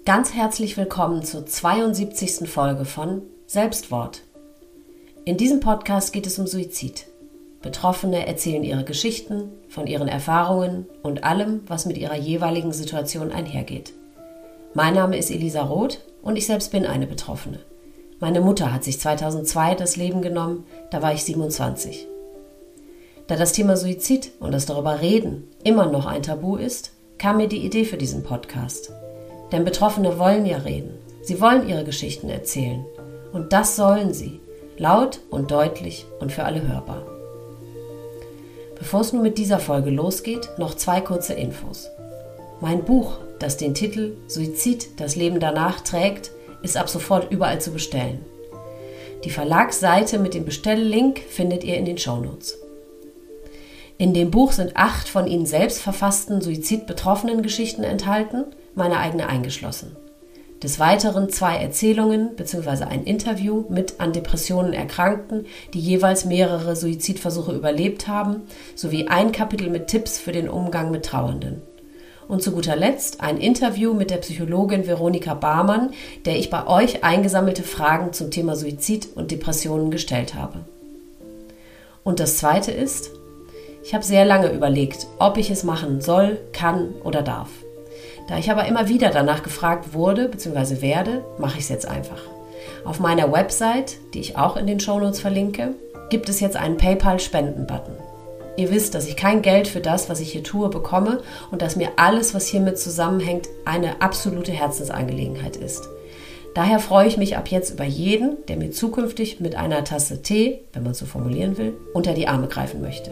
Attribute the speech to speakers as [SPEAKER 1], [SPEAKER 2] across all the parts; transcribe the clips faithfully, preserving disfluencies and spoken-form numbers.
[SPEAKER 1] Ganz herzlich willkommen zur zweiundsiebzigsten Folge von Selbstwort. In diesem Podcast geht es um Suizid. Betroffene erzählen ihre Geschichten, von ihren Erfahrungen und allem, was mit ihrer jeweiligen Situation einhergeht. Mein Name ist Elisa Roth und ich selbst bin eine Betroffene. Meine Mutter hat sich zweitausendzwei das Leben genommen, da war ich siebenundzwanzig. Da das Thema Suizid und das darüber reden immer noch ein Tabu ist, kam mir die Idee für diesen Podcast. Denn Betroffene wollen ja reden. Sie wollen ihre Geschichten erzählen. Und das sollen sie. Laut und deutlich und für alle hörbar. Bevor es nun mit dieser Folge losgeht, noch zwei kurze Infos. Mein Buch, das den Titel Suizid, das Leben danach trägt, ist ab sofort überall zu bestellen. Die Verlagsseite mit dem Bestelllink findet ihr in den Shownotes. In dem Buch sind acht von Ihnen selbst verfassten suizidbetroffenen Geschichten enthalten, meine eigene eingeschlossen. Des Weiteren zwei Erzählungen bzw. ein Interview mit an Depressionen Erkrankten, die jeweils mehrere Suizidversuche überlebt haben, sowie ein Kapitel mit Tipps für den Umgang mit Trauernden. Und zu guter Letzt ein Interview mit der Psychologin Veronika Barmann, der ich bei euch eingesammelte Fragen zum Thema Suizid und Depressionen gestellt habe. Und das Zweite ist, ich habe sehr lange überlegt, ob ich es machen soll, kann oder darf. Da ich aber immer wieder danach gefragt wurde bzw. werde, mache ich es jetzt einfach. Auf meiner Website, die ich auch in den Shownotes verlinke, gibt es jetzt einen PayPal-Spenden-Button. Ihr wisst, dass ich kein Geld für das, was ich hier tue, bekomme und dass mir alles, was hiermit zusammenhängt, eine absolute Herzensangelegenheit ist. Daher freue ich mich ab jetzt über jeden, der mir zukünftig mit einer Tasse Tee, wenn man es so formulieren will, unter die Arme greifen möchte.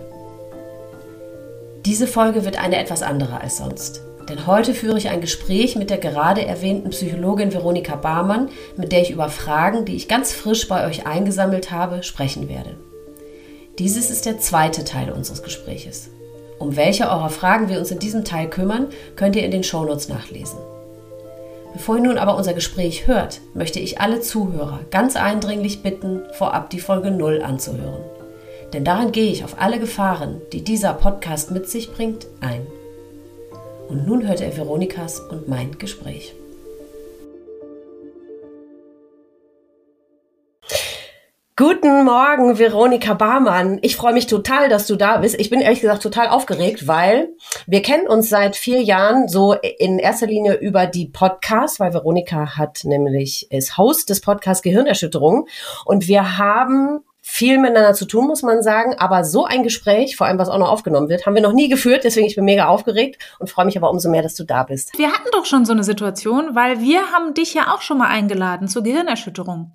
[SPEAKER 1] Diese Folge wird eine etwas andere als sonst. Denn heute führe ich ein Gespräch mit der gerade erwähnten Psychologin Veronika Barmann, mit der ich über Fragen, die ich ganz frisch bei euch eingesammelt habe, sprechen werde. Dieses ist der zweite Teil unseres Gespräches. Um welche eurer Fragen wir uns in diesem Teil kümmern, könnt ihr in den Shownotes nachlesen. Bevor ihr nun aber unser Gespräch hört, möchte ich alle Zuhörer ganz eindringlich bitten, vorab die Folge null anzuhören. Denn darin gehe ich auf alle Gefahren, die dieser Podcast mit sich bringt, ein. Und nun hört ihr Veronikas und mein Gespräch. Guten Morgen, Veronika Barmann. Ich freue mich total, dass du da bist. Ich bin ehrlich gesagt total aufgeregt, weil wir kennen uns seit vier Jahren so in erster Linie über die Podcasts, weil Veronika hat nämlich, ist Host des Podcasts Gehirnerschütterung und wir haben viel miteinander zu tun, muss man sagen, aber so ein Gespräch, vor allem was auch noch aufgenommen wird, haben wir noch nie geführt, deswegen ich bin mega aufgeregt und freue mich aber umso mehr, dass du da bist.
[SPEAKER 2] Wir hatten doch schon so eine Situation, weil wir haben dich ja auch schon mal eingeladen zur Gehirnerschütterung.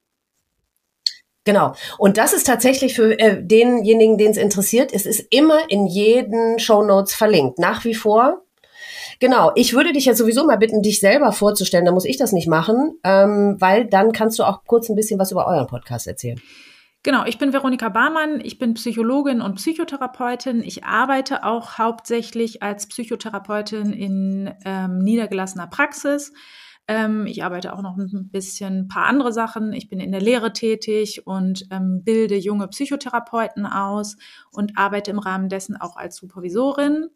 [SPEAKER 1] Genau. Und das ist tatsächlich für äh, denjenigen, den es interessiert, es ist immer in jeden Shownotes verlinkt, nach wie vor. Genau, ich würde dich jetzt sowieso mal bitten, dich selber vorzustellen, da muss ich das nicht machen, ähm, weil dann kannst du auch kurz ein bisschen was über euren Podcast erzählen.
[SPEAKER 2] Genau, ich bin Veronika Barmann, ich bin Psychologin und Psychotherapeutin. Ich arbeite auch hauptsächlich als Psychotherapeutin in ähm, niedergelassener Praxis. Ähm, ich arbeite auch noch ein bisschen ein paar andere Sachen. Ich bin in der Lehre tätig und ähm, bilde junge Psychotherapeuten aus und arbeite im Rahmen dessen auch als Supervisorin.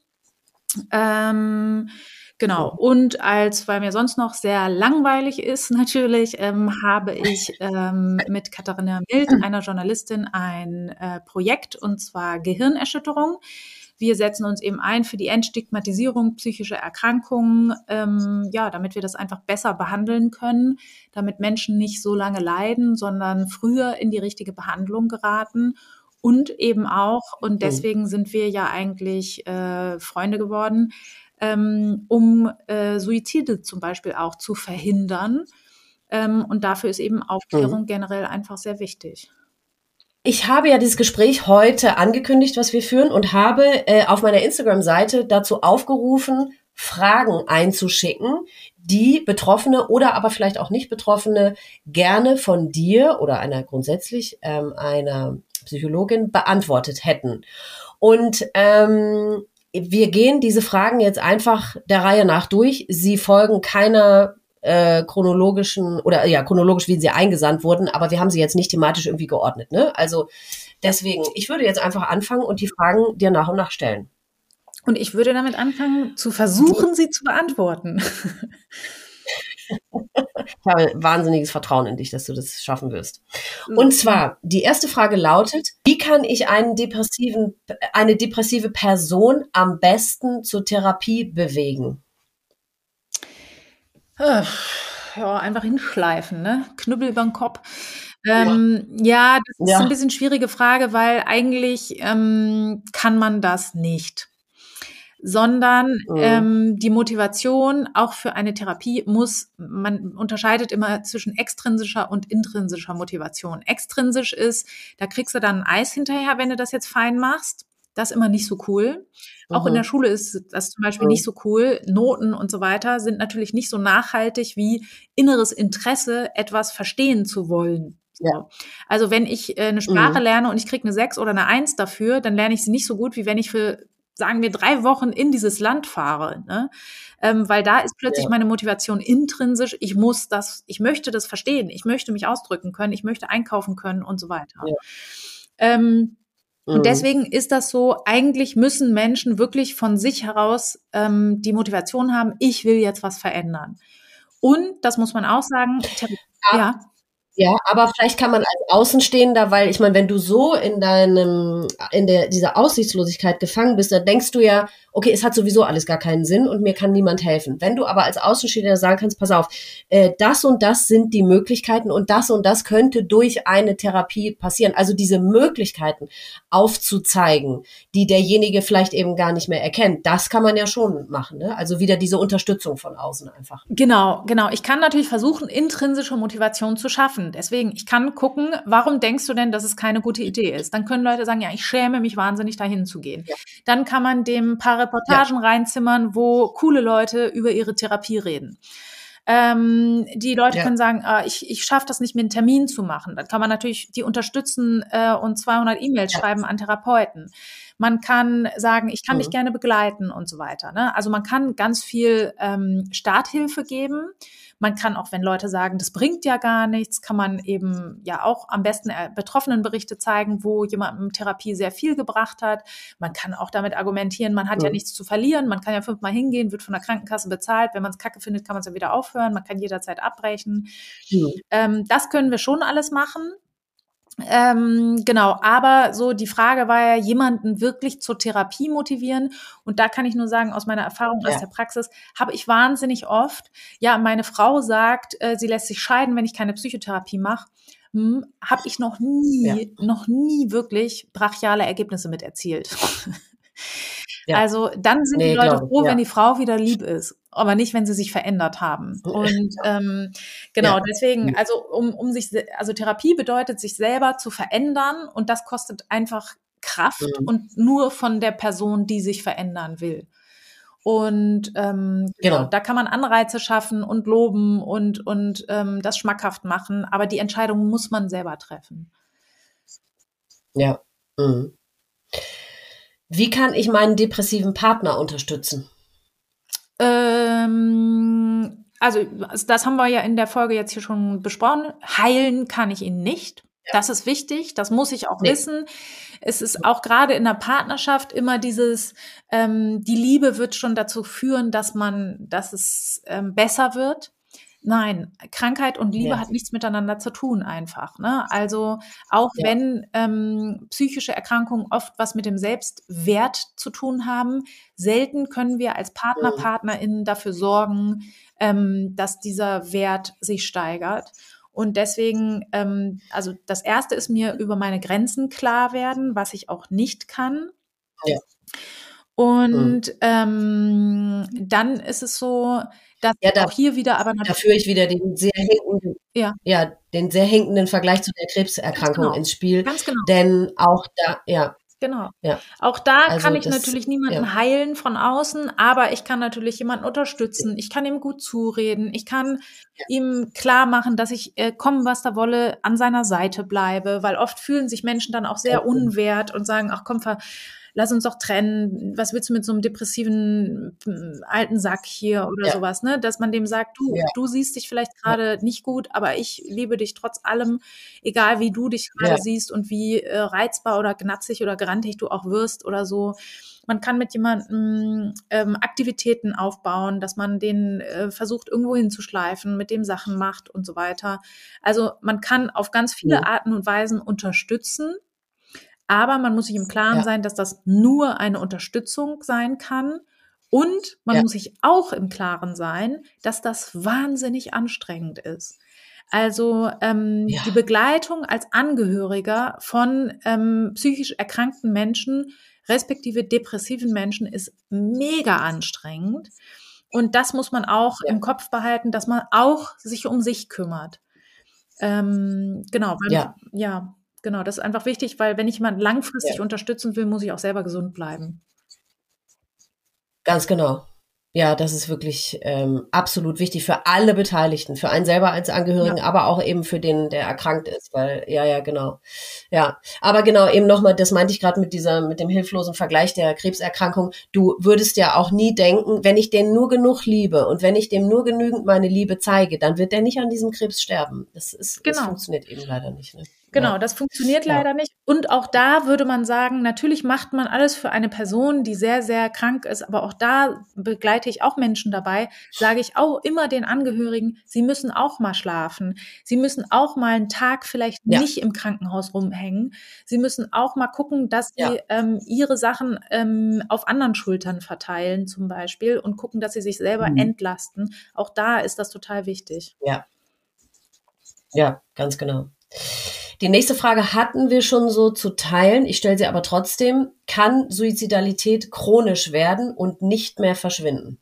[SPEAKER 2] Ähm, Genau, und als, weil mir sonst noch sehr langweilig ist, natürlich, ähm, habe ich ähm, mit Katharina Mild, einer Journalistin, ein äh, Projekt, und zwar Gehirnerschütterung. Wir setzen uns eben ein für die Entstigmatisierung psychischer Erkrankungen, ähm, ja, damit wir das einfach besser behandeln können, damit Menschen nicht so lange leiden, sondern früher in die richtige Behandlung geraten. Und eben auch, und deswegen sind wir ja eigentlich äh, Freunde geworden, Ähm, um äh, Suizide zum Beispiel auch zu verhindern. Ähm, und dafür ist eben Aufklärung mhm. generell einfach sehr wichtig.
[SPEAKER 1] Ich habe ja dieses Gespräch heute angekündigt, was wir führen, und habe äh, auf meiner Instagram-Seite dazu aufgerufen, Fragen einzuschicken, die Betroffene oder aber vielleicht auch nicht Betroffene gerne von dir oder einer grundsätzlich ähm, einer Psychologin beantwortet hätten. Und ähm, wir gehen diese Fragen jetzt einfach der Reihe nach durch. Sie folgen keiner äh, chronologischen oder ja chronologisch, wie sie eingesandt wurden, aber wir haben sie jetzt nicht thematisch irgendwie geordnet, ne? Also deswegen, ich würde jetzt einfach anfangen und die Fragen dir nach und nach stellen.
[SPEAKER 2] Und ich würde damit anfangen, zu versuchen, sie zu beantworten.
[SPEAKER 1] Ich habe wahnsinniges Vertrauen in dich, dass du das schaffen wirst. Und zwar, die erste Frage lautet, wie kann ich einen depressiven, eine depressive Person am besten zur Therapie bewegen?
[SPEAKER 2] Ja, einfach hinschleifen, ne? Knüppel über den Kopf. Ähm, ja. ja, das ist
[SPEAKER 1] Ja.
[SPEAKER 2] ein bisschen schwierige Frage, weil eigentlich ähm, kann man das nicht. Sondern
[SPEAKER 1] Mhm.
[SPEAKER 2] ähm, die Motivation auch für eine Therapie muss, man unterscheidet immer zwischen extrinsischer und intrinsischer Motivation. Extrinsisch ist, da kriegst du dann ein Eis hinterher, wenn du das jetzt fein machst. Das ist immer nicht so cool. Auch in der
[SPEAKER 1] Mhm.
[SPEAKER 2] Schule ist das zum Beispiel
[SPEAKER 1] Mhm.
[SPEAKER 2] nicht so cool. Noten und so weiter sind natürlich nicht so nachhaltig wie inneres Interesse, etwas verstehen zu wollen.
[SPEAKER 1] Ja.
[SPEAKER 2] So. Also wenn ich äh, eine Sprache
[SPEAKER 1] Mhm.
[SPEAKER 2] lerne und ich kriege eine sechs oder eine eins dafür, dann lerne ich sie nicht so gut, wie wenn ich für, sagen wir, drei Wochen in dieses Land fahre. Ne? Ähm, weil da ist plötzlich
[SPEAKER 1] Ja.
[SPEAKER 2] meine Motivation intrinsisch. Ich muss das, ich möchte das verstehen. Ich möchte mich ausdrücken können. Ich möchte einkaufen können und so weiter.
[SPEAKER 1] Ja.
[SPEAKER 2] Ähm,
[SPEAKER 1] Mhm.
[SPEAKER 2] Und deswegen ist das so, eigentlich müssen Menschen wirklich von sich heraus ähm, die Motivation haben, ich will jetzt was verändern. Und, das muss man auch sagen, Thera- ja.
[SPEAKER 1] Ja, aber vielleicht kann man als Außenstehender, weil ich meine, wenn du so in deinem, in der, dieser Aussichtslosigkeit gefangen bist, dann denkst du ja, okay, es hat sowieso alles gar keinen Sinn und mir kann niemand helfen. Wenn du aber als Außenstehender sagen kannst, pass auf, äh, das und das sind die Möglichkeiten und das und das könnte durch eine Therapie passieren. Also diese Möglichkeiten aufzuzeigen, die derjenige vielleicht eben gar nicht mehr erkennt, das kann man ja schon machen. Ne? Also wieder diese Unterstützung von außen einfach.
[SPEAKER 2] Genau, genau. Ich kann natürlich versuchen, intrinsische Motivation zu schaffen. Deswegen, ich kann gucken, warum denkst du denn, dass es keine gute Idee ist? Dann können Leute sagen, ja, ich schäme mich wahnsinnig, dahin zu gehen.
[SPEAKER 1] Ja.
[SPEAKER 2] Dann kann man dem ein paar Reportagen
[SPEAKER 1] Ja.
[SPEAKER 2] reinzimmern, wo coole Leute über ihre Therapie reden. Ähm, die Leute
[SPEAKER 1] Ja.
[SPEAKER 2] können sagen, äh, ich, ich schaffe das nicht, mir einen Termin zu machen. Dann kann man natürlich die unterstützen äh, und zweihundert E-Mails
[SPEAKER 1] Ja.
[SPEAKER 2] schreiben an Therapeuten. Man kann sagen, ich kann
[SPEAKER 1] Mhm.
[SPEAKER 2] dich gerne begleiten und so weiter. Ne? Also man kann ganz viel ähm, Starthilfe geben. Man kann auch, wenn Leute sagen, das bringt ja gar nichts, kann man eben ja auch am besten äh, Betroffenenberichte zeigen, wo jemandem Therapie sehr viel gebracht hat. Man kann auch damit argumentieren, man hat
[SPEAKER 1] Mhm.
[SPEAKER 2] ja nichts zu verlieren, man kann ja fünfmal hingehen, wird von der Krankenkasse bezahlt. Wenn man es kacke findet, kann man es ja wieder aufhören. Man kann jederzeit abbrechen.
[SPEAKER 1] Mhm.
[SPEAKER 2] Ähm, das können wir schon alles machen. Ähm, genau, aber so die Frage war ja, jemanden wirklich zur Therapie motivieren. Und da kann ich nur sagen, aus meiner Erfahrung aus
[SPEAKER 1] Ja.
[SPEAKER 2] der Praxis habe ich wahnsinnig oft, ja, meine Frau sagt, äh, sie lässt sich scheiden, wenn ich keine Psychotherapie mache. Hm, habe ich noch nie,
[SPEAKER 1] Ja.
[SPEAKER 2] noch nie wirklich brachiale Ergebnisse mit erzielt.
[SPEAKER 1] Ja.
[SPEAKER 2] Also dann sind die
[SPEAKER 1] Nee,
[SPEAKER 2] Leute
[SPEAKER 1] glaube ich,
[SPEAKER 2] froh,
[SPEAKER 1] ja.
[SPEAKER 2] wenn die Frau wieder lieb ist, aber nicht, wenn sie sich verändert haben. Und ähm, genau,
[SPEAKER 1] Ja.
[SPEAKER 2] deswegen,
[SPEAKER 1] Mhm.
[SPEAKER 2] also um, um sich, se- also Therapie bedeutet, sich selber zu verändern und das kostet einfach Kraft
[SPEAKER 1] Mhm.
[SPEAKER 2] und nur von der Person, die sich verändern will. Und ähm, genau,
[SPEAKER 1] Genau.
[SPEAKER 2] da kann man Anreize schaffen und loben und, und ähm, das schmackhaft machen, aber die Entscheidung muss man selber treffen.
[SPEAKER 1] Ja. Mhm. Wie kann ich meinen depressiven Partner unterstützen?
[SPEAKER 2] Ähm, also das haben wir ja in der Folge jetzt hier schon besprochen. Heilen kann ich ihn nicht.
[SPEAKER 1] Ja.
[SPEAKER 2] Das ist wichtig, das muss ich auch
[SPEAKER 1] Nee.
[SPEAKER 2] wissen. Es ist auch gerade in der Partnerschaft immer dieses, ähm, die Liebe wird schon dazu führen, dass man, dass es ähm, besser wird. Nein, Krankheit und Liebe
[SPEAKER 1] Ja.
[SPEAKER 2] hat nichts miteinander zu tun einfach. Ne? Also auch
[SPEAKER 1] Ja.
[SPEAKER 2] wenn ähm, psychische Erkrankungen oft was mit dem Selbstwert zu tun haben, selten können wir als Partner,
[SPEAKER 1] Mhm.
[SPEAKER 2] PartnerInnen dafür sorgen, ähm, dass dieser Wert sich steigert. Und deswegen, ähm, also das Erste ist mir über meine Grenzen klar werden, was ich auch nicht kann.
[SPEAKER 1] Ja.
[SPEAKER 2] Und
[SPEAKER 1] Mhm.
[SPEAKER 2] ähm, dann ist es so, dass
[SPEAKER 1] Ja, da,
[SPEAKER 2] auch hier wieder aber
[SPEAKER 1] da
[SPEAKER 2] natürlich,
[SPEAKER 1] führe ich wieder den sehr hinkenden,
[SPEAKER 2] ja,
[SPEAKER 1] ja, den sehr hinkenden Vergleich zu der
[SPEAKER 2] ganz
[SPEAKER 1] Krebserkrankung
[SPEAKER 2] genau,
[SPEAKER 1] ins Spiel.
[SPEAKER 2] ganz genau,
[SPEAKER 1] Denn auch da, ja,
[SPEAKER 2] genau.
[SPEAKER 1] ja,
[SPEAKER 2] Auch da kann
[SPEAKER 1] also
[SPEAKER 2] ich
[SPEAKER 1] das,
[SPEAKER 2] natürlich
[SPEAKER 1] ja,
[SPEAKER 2] niemanden heilen von außen, aber ich kann natürlich jemanden unterstützen. Ich kann ihm gut zureden. Ich kann
[SPEAKER 1] ja,
[SPEAKER 2] ihm klar machen, dass ich, äh, kommen was da wolle, an seiner Seite bleibe, weil oft fühlen sich Menschen dann auch sehr
[SPEAKER 1] ganz genau.
[SPEAKER 2] unwert und sagen, ach komm, ver lass uns doch trennen, was willst du mit so einem depressiven äh, alten Sack hier oder
[SPEAKER 1] Ja.
[SPEAKER 2] sowas, ne? Dass man dem sagt, du,
[SPEAKER 1] Ja.
[SPEAKER 2] du siehst dich vielleicht gerade nicht gut, aber ich liebe dich trotz allem, egal wie du dich gerade
[SPEAKER 1] Ja.
[SPEAKER 2] siehst und wie äh, reizbar oder gnatzig oder grantig du auch wirst oder so. Man kann mit jemandem ähm, Aktivitäten aufbauen, dass man den äh, versucht, irgendwo hinzuschleifen, mit dem Sachen macht und so weiter. Also man kann auf ganz viele
[SPEAKER 1] Mhm.
[SPEAKER 2] Arten und Weisen unterstützen, aber man muss sich im Klaren
[SPEAKER 1] Ja.
[SPEAKER 2] sein, dass das nur eine Unterstützung sein kann. Und man
[SPEAKER 1] Ja.
[SPEAKER 2] muss sich auch im Klaren sein, dass das wahnsinnig anstrengend ist. Also ähm,
[SPEAKER 1] Ja.
[SPEAKER 2] die Begleitung als Angehöriger von ähm, psychisch erkrankten Menschen, respektive depressiven Menschen, ist mega anstrengend. Und das muss man auch
[SPEAKER 1] Ja.
[SPEAKER 2] im Kopf behalten, dass man auch sich um sich kümmert. Ähm, genau, weil,
[SPEAKER 1] Ja.
[SPEAKER 2] ja, genau, das ist einfach wichtig, weil wenn ich jemanden langfristig
[SPEAKER 1] Ja.
[SPEAKER 2] unterstützen will, muss ich auch selber gesund bleiben.
[SPEAKER 1] Ganz genau. Ja, das ist wirklich ähm, absolut wichtig für alle Beteiligten, für einen selber als Angehörigen,
[SPEAKER 2] Ja.
[SPEAKER 1] aber auch eben für den, der erkrankt ist, weil, ja, ja, genau. Ja, aber genau, eben nochmal, das meinte ich gerade mit dieser, mit dem hilflosen Vergleich der Krebserkrankung. Du würdest ja auch nie denken, wenn ich den nur genug liebe und wenn ich dem nur genügend meine Liebe zeige, dann wird der nicht an diesem Krebs sterben. Das ist, das
[SPEAKER 2] Genau.
[SPEAKER 1] funktioniert eben leider nicht. Ne?
[SPEAKER 2] Genau,
[SPEAKER 1] Ja.
[SPEAKER 2] das funktioniert
[SPEAKER 1] Ja.
[SPEAKER 2] leider nicht. Und auch da würde man sagen, natürlich macht man alles für eine Person, die sehr, sehr krank ist. Aber auch da begleite ich auch Menschen dabei, sage ich auch immer den Angehörigen, sie müssen auch mal schlafen. Sie müssen auch mal einen Tag vielleicht
[SPEAKER 1] Ja.
[SPEAKER 2] nicht im Krankenhaus rumhängen. Sie müssen auch mal gucken, dass sie
[SPEAKER 1] Ja.
[SPEAKER 2] ähm, ihre Sachen ähm, auf anderen Schultern verteilen zum Beispiel und gucken, dass sie sich selber
[SPEAKER 1] Mhm.
[SPEAKER 2] entlasten. Auch da ist das total wichtig.
[SPEAKER 1] Ja. Ja, ganz genau. Die nächste Frage hatten wir schon so zu teilen. Ich stelle sie aber trotzdem. Kann Suizidalität chronisch werden und nicht mehr verschwinden?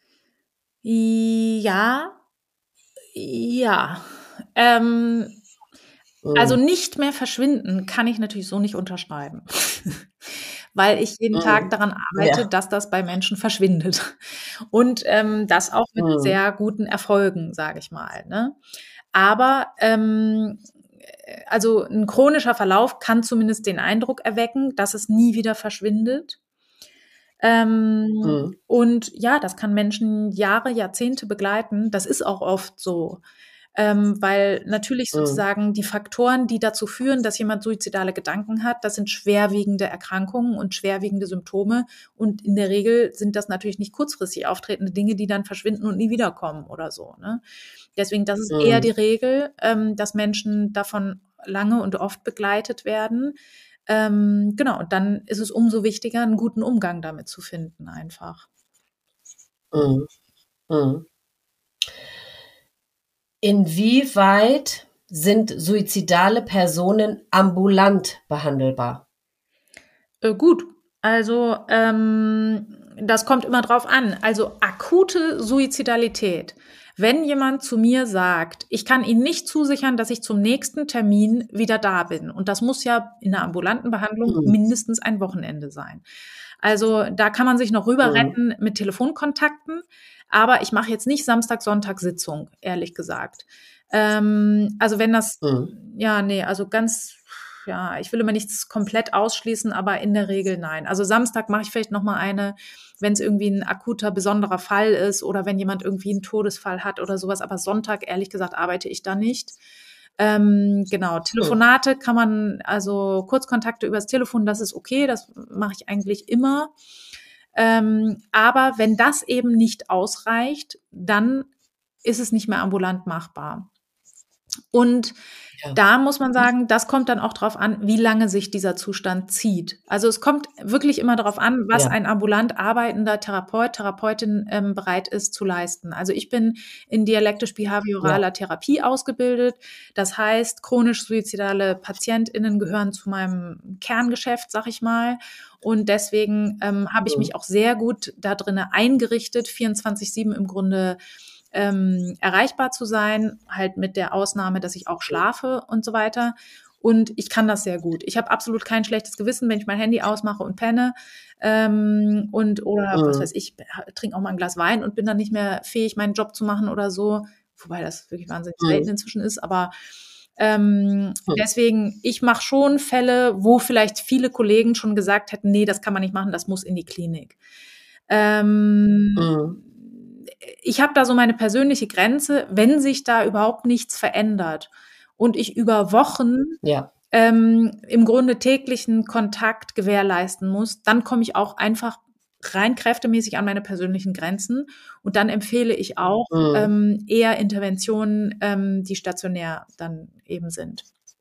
[SPEAKER 2] Ja, ja. Ähm,
[SPEAKER 1] Mhm.
[SPEAKER 2] also nicht mehr verschwinden kann ich natürlich so nicht unterschreiben, weil ich jeden
[SPEAKER 1] Mhm.
[SPEAKER 2] Tag daran arbeite,
[SPEAKER 1] Ja.
[SPEAKER 2] dass das bei Menschen verschwindet und ähm, das auch mit
[SPEAKER 1] Mhm.
[SPEAKER 2] sehr guten Erfolgen, sage ich mal. Ne? Aber ähm, also ein chronischer Verlauf kann zumindest den Eindruck erwecken, dass es nie wieder verschwindet. Ähm,
[SPEAKER 1] Mhm.
[SPEAKER 2] und ja, das kann Menschen Jahre, Jahrzehnte begleiten. Das ist auch oft so. Ähm, weil natürlich
[SPEAKER 1] Mhm.
[SPEAKER 2] sozusagen die Faktoren, die dazu führen, dass jemand suizidale Gedanken hat, das sind schwerwiegende Erkrankungen und schwerwiegende Symptome. Und in der Regel sind das natürlich nicht kurzfristig auftretende Dinge, die dann verschwinden und nie wiederkommen oder so. Ne? Deswegen, das ist eher die
[SPEAKER 1] Mhm.
[SPEAKER 2] Regel, ähm, dass Menschen davon lange und oft begleitet werden. Ähm, genau, und dann ist es umso wichtiger, einen guten Umgang damit zu finden einfach.
[SPEAKER 1] Mhm. Mhm. Inwieweit sind suizidale Personen ambulant behandelbar?
[SPEAKER 2] Äh, gut, also ähm, das kommt immer drauf an. Also akute Suizidalität. Wenn jemand zu mir sagt, ich kann Ihnen nicht zusichern, dass ich zum nächsten Termin wieder da bin, und das muss ja in der ambulanten Behandlung
[SPEAKER 1] Mhm.
[SPEAKER 2] mindestens ein Wochenende sein. Also da kann man sich noch rüber
[SPEAKER 1] Mhm.
[SPEAKER 2] retten mit Telefonkontakten, aber ich mache jetzt nicht Samstag, Sonntag Sitzung, ehrlich gesagt. Ähm, also wenn das,
[SPEAKER 1] Mhm.
[SPEAKER 2] ja, nee, also ganz, ja, ich will immer nichts komplett ausschließen, aber in der Regel nein. Also Samstag mache ich vielleicht noch mal eine, wenn es irgendwie ein akuter, besonderer Fall ist oder wenn jemand irgendwie einen Todesfall hat oder sowas. Aber Sonntag, ehrlich gesagt, arbeite ich da nicht. Ähm, genau, Telefonate kann man, also Kurzkontakte übers Telefon, das ist okay, das mache ich eigentlich immer. Ähm, aber wenn das eben nicht ausreicht, dann ist es nicht mehr ambulant machbar. Und
[SPEAKER 1] Ja.
[SPEAKER 2] da muss man sagen, das kommt dann auch drauf an, wie lange sich dieser Zustand zieht. Also es kommt wirklich immer darauf an, was
[SPEAKER 1] Ja.
[SPEAKER 2] ein ambulant arbeitender Therapeut, Therapeutin ähm, bereit ist zu leisten. Also ich bin in dialektisch-behavioraler
[SPEAKER 1] Ja.
[SPEAKER 2] Therapie ausgebildet. Das heißt, chronisch-suizidale PatientInnen gehören zu meinem Kerngeschäft, sag ich mal. Und deswegen ähm, habe ich
[SPEAKER 1] Mhm.
[SPEAKER 2] mich auch sehr gut da drin eingerichtet, vierundzwanzig sieben im Grunde Ähm, erreichbar zu sein, halt mit der Ausnahme, dass ich auch schlafe und so weiter. Und ich kann das sehr gut. Ich habe absolut kein schlechtes Gewissen, wenn ich mein Handy ausmache und penne ähm, und oder was weiß
[SPEAKER 1] Mhm.
[SPEAKER 2] ich, trinke auch mal ein Glas Wein und bin dann nicht mehr fähig, meinen Job zu machen oder so. Wobei das wirklich wahnsinnig selten
[SPEAKER 1] Mhm.
[SPEAKER 2] inzwischen ist, aber Ähm, hm. Deswegen, ich mache schon Fälle, wo vielleicht viele Kollegen schon gesagt hätten, nee, das kann man nicht machen, das muss in die Klinik. Ähm, mhm. Ich habe da so meine persönliche Grenze, wenn sich da überhaupt nichts verändert und ich über Wochen
[SPEAKER 1] ja.
[SPEAKER 2] ähm, im Grunde täglichen Kontakt gewährleisten muss, dann komme ich auch einfach rein kräftemäßig an meine persönlichen Grenzen und dann empfehle ich auch mhm. ähm, eher Interventionen, ähm, die stationär dann eben sind.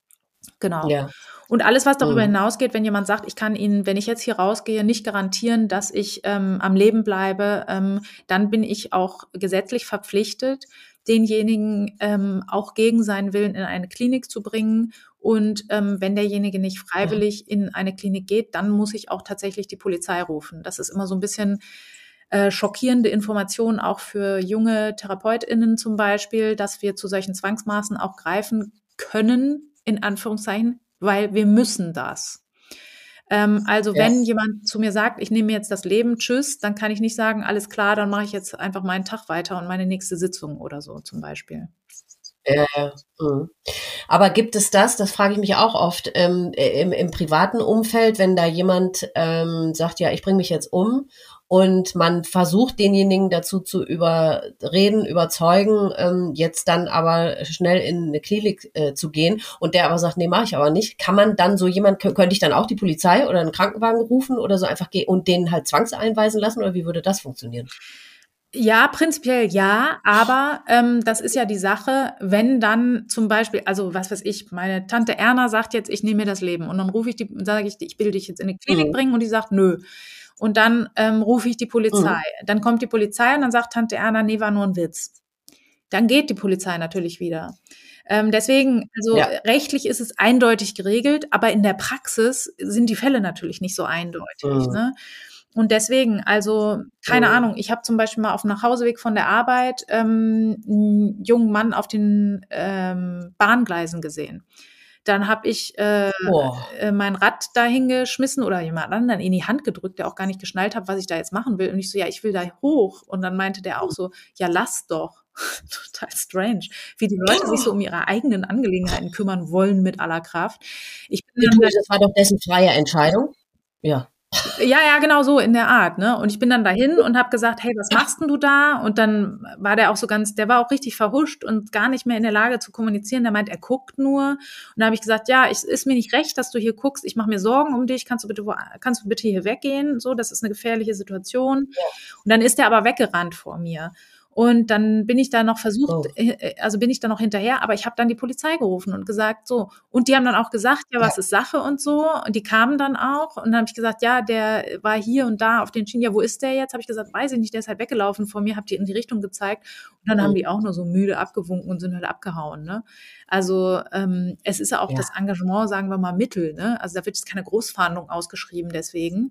[SPEAKER 2] Genau.
[SPEAKER 1] Ja.
[SPEAKER 2] Und alles, was darüber mhm. hinausgeht, wenn jemand sagt, ich kann Ihnen, wenn ich jetzt hier rausgehe, nicht garantieren, dass ich ähm, am Leben bleibe, ähm, dann bin ich auch gesetzlich verpflichtet, denjenigen ähm, auch gegen seinen Willen in eine Klinik zu bringen. Und ähm, wenn derjenige nicht freiwillig ja. in eine Klinik geht, dann muss ich auch tatsächlich die Polizei rufen. Das ist immer so ein bisschen äh, schockierende Information auch für junge TherapeutInnen zum Beispiel, dass wir zu solchen Zwangsmaßen auch greifen können, in Anführungszeichen, weil wir müssen das. Ähm, also ja. wenn jemand zu mir sagt, ich nehme mir jetzt das Leben, tschüss, dann kann ich nicht sagen, alles klar, dann mache ich jetzt einfach meinen Tag weiter und meine nächste Sitzung oder so zum Beispiel.
[SPEAKER 1] Ja, ja. Mhm. Aber gibt es das, das frage ich mich auch oft, ähm, im, im privaten Umfeld, wenn da jemand ähm, sagt, ja, ich bringe mich jetzt um und man versucht, denjenigen dazu zu überreden, überzeugen, ähm, jetzt dann aber schnell in eine Klinik äh, zu gehen und der aber sagt, nee, mache ich aber nicht, kann man dann so jemand, könnte ich dann auch die Polizei oder einen Krankenwagen rufen oder so einfach gehen und den halt zwangseinweisen lassen oder wie würde das funktionieren?
[SPEAKER 2] Ja, prinzipiell ja, aber ähm, das ist ja die Sache, wenn dann zum Beispiel, also was weiß ich, meine Tante Erna sagt jetzt, ich nehme mir das Leben und dann rufe ich die, sage ich, ich will dich jetzt in die Klinik mhm. bringen und die sagt, nö. Und dann ähm, rufe ich die Polizei. Mhm. Dann kommt die Polizei und dann sagt Tante Erna, nee, war nur ein Witz. Dann geht die Polizei natürlich wieder. Ähm, deswegen, also ja. rechtlich ist es eindeutig geregelt, aber in der Praxis sind die Fälle natürlich nicht so eindeutig, mhm. ne? Und deswegen, also keine mhm. Ahnung, ich habe zum Beispiel mal auf dem Nachhauseweg von der Arbeit ähm, einen jungen Mann auf den ähm, Bahngleisen gesehen. Dann habe ich äh, äh, mein Rad dahin geschmissen oder jemand anderen in die Hand gedrückt, der auch gar nicht geschnallt hat, was ich da jetzt machen will. Und ich so, ja, ich will da hoch. Und dann meinte der auch so, ja, lass doch. Total strange, wie die Leute sich so um ihre eigenen Angelegenheiten kümmern wollen mit aller Kraft. Ich bin
[SPEAKER 1] dann, das war doch dessen freie Entscheidung. Ja.
[SPEAKER 2] Ja, ja, genau so in der Art, ne? Und ich bin dann dahin und habe gesagt, hey, was machst denn du da? Und dann war der auch so ganz, der war auch richtig verhuscht und gar nicht mehr in der Lage zu kommunizieren. Der meint, er guckt nur. Und da habe ich gesagt, ja, es ist mir nicht recht, dass du hier guckst. Ich mache mir Sorgen um dich. Kannst du bitte, kannst du bitte hier weggehen? So, das ist eine gefährliche Situation. Ja. Und dann ist der aber weggerannt vor mir. Und dann bin ich da noch versucht, oh. also bin ich da noch hinterher, aber ich habe dann die Polizei gerufen und gesagt, so. Und die haben dann auch gesagt, ja, was ja. ist Sache und so. Und die kamen dann auch. Und dann habe ich gesagt, ja, der war hier und da auf den Schienen. Ja, wo ist der jetzt? Habe ich gesagt, weiß ich nicht, der ist halt weggelaufen vor mir, habe die in die Richtung gezeigt. Und dann mhm. haben die auch nur so müde abgewunken und sind halt abgehauen, ne? Also ähm, es ist ja auch ja. das Engagement, sagen wir mal, Mittel, ne? Also da wird jetzt keine Großfahndung ausgeschrieben deswegen.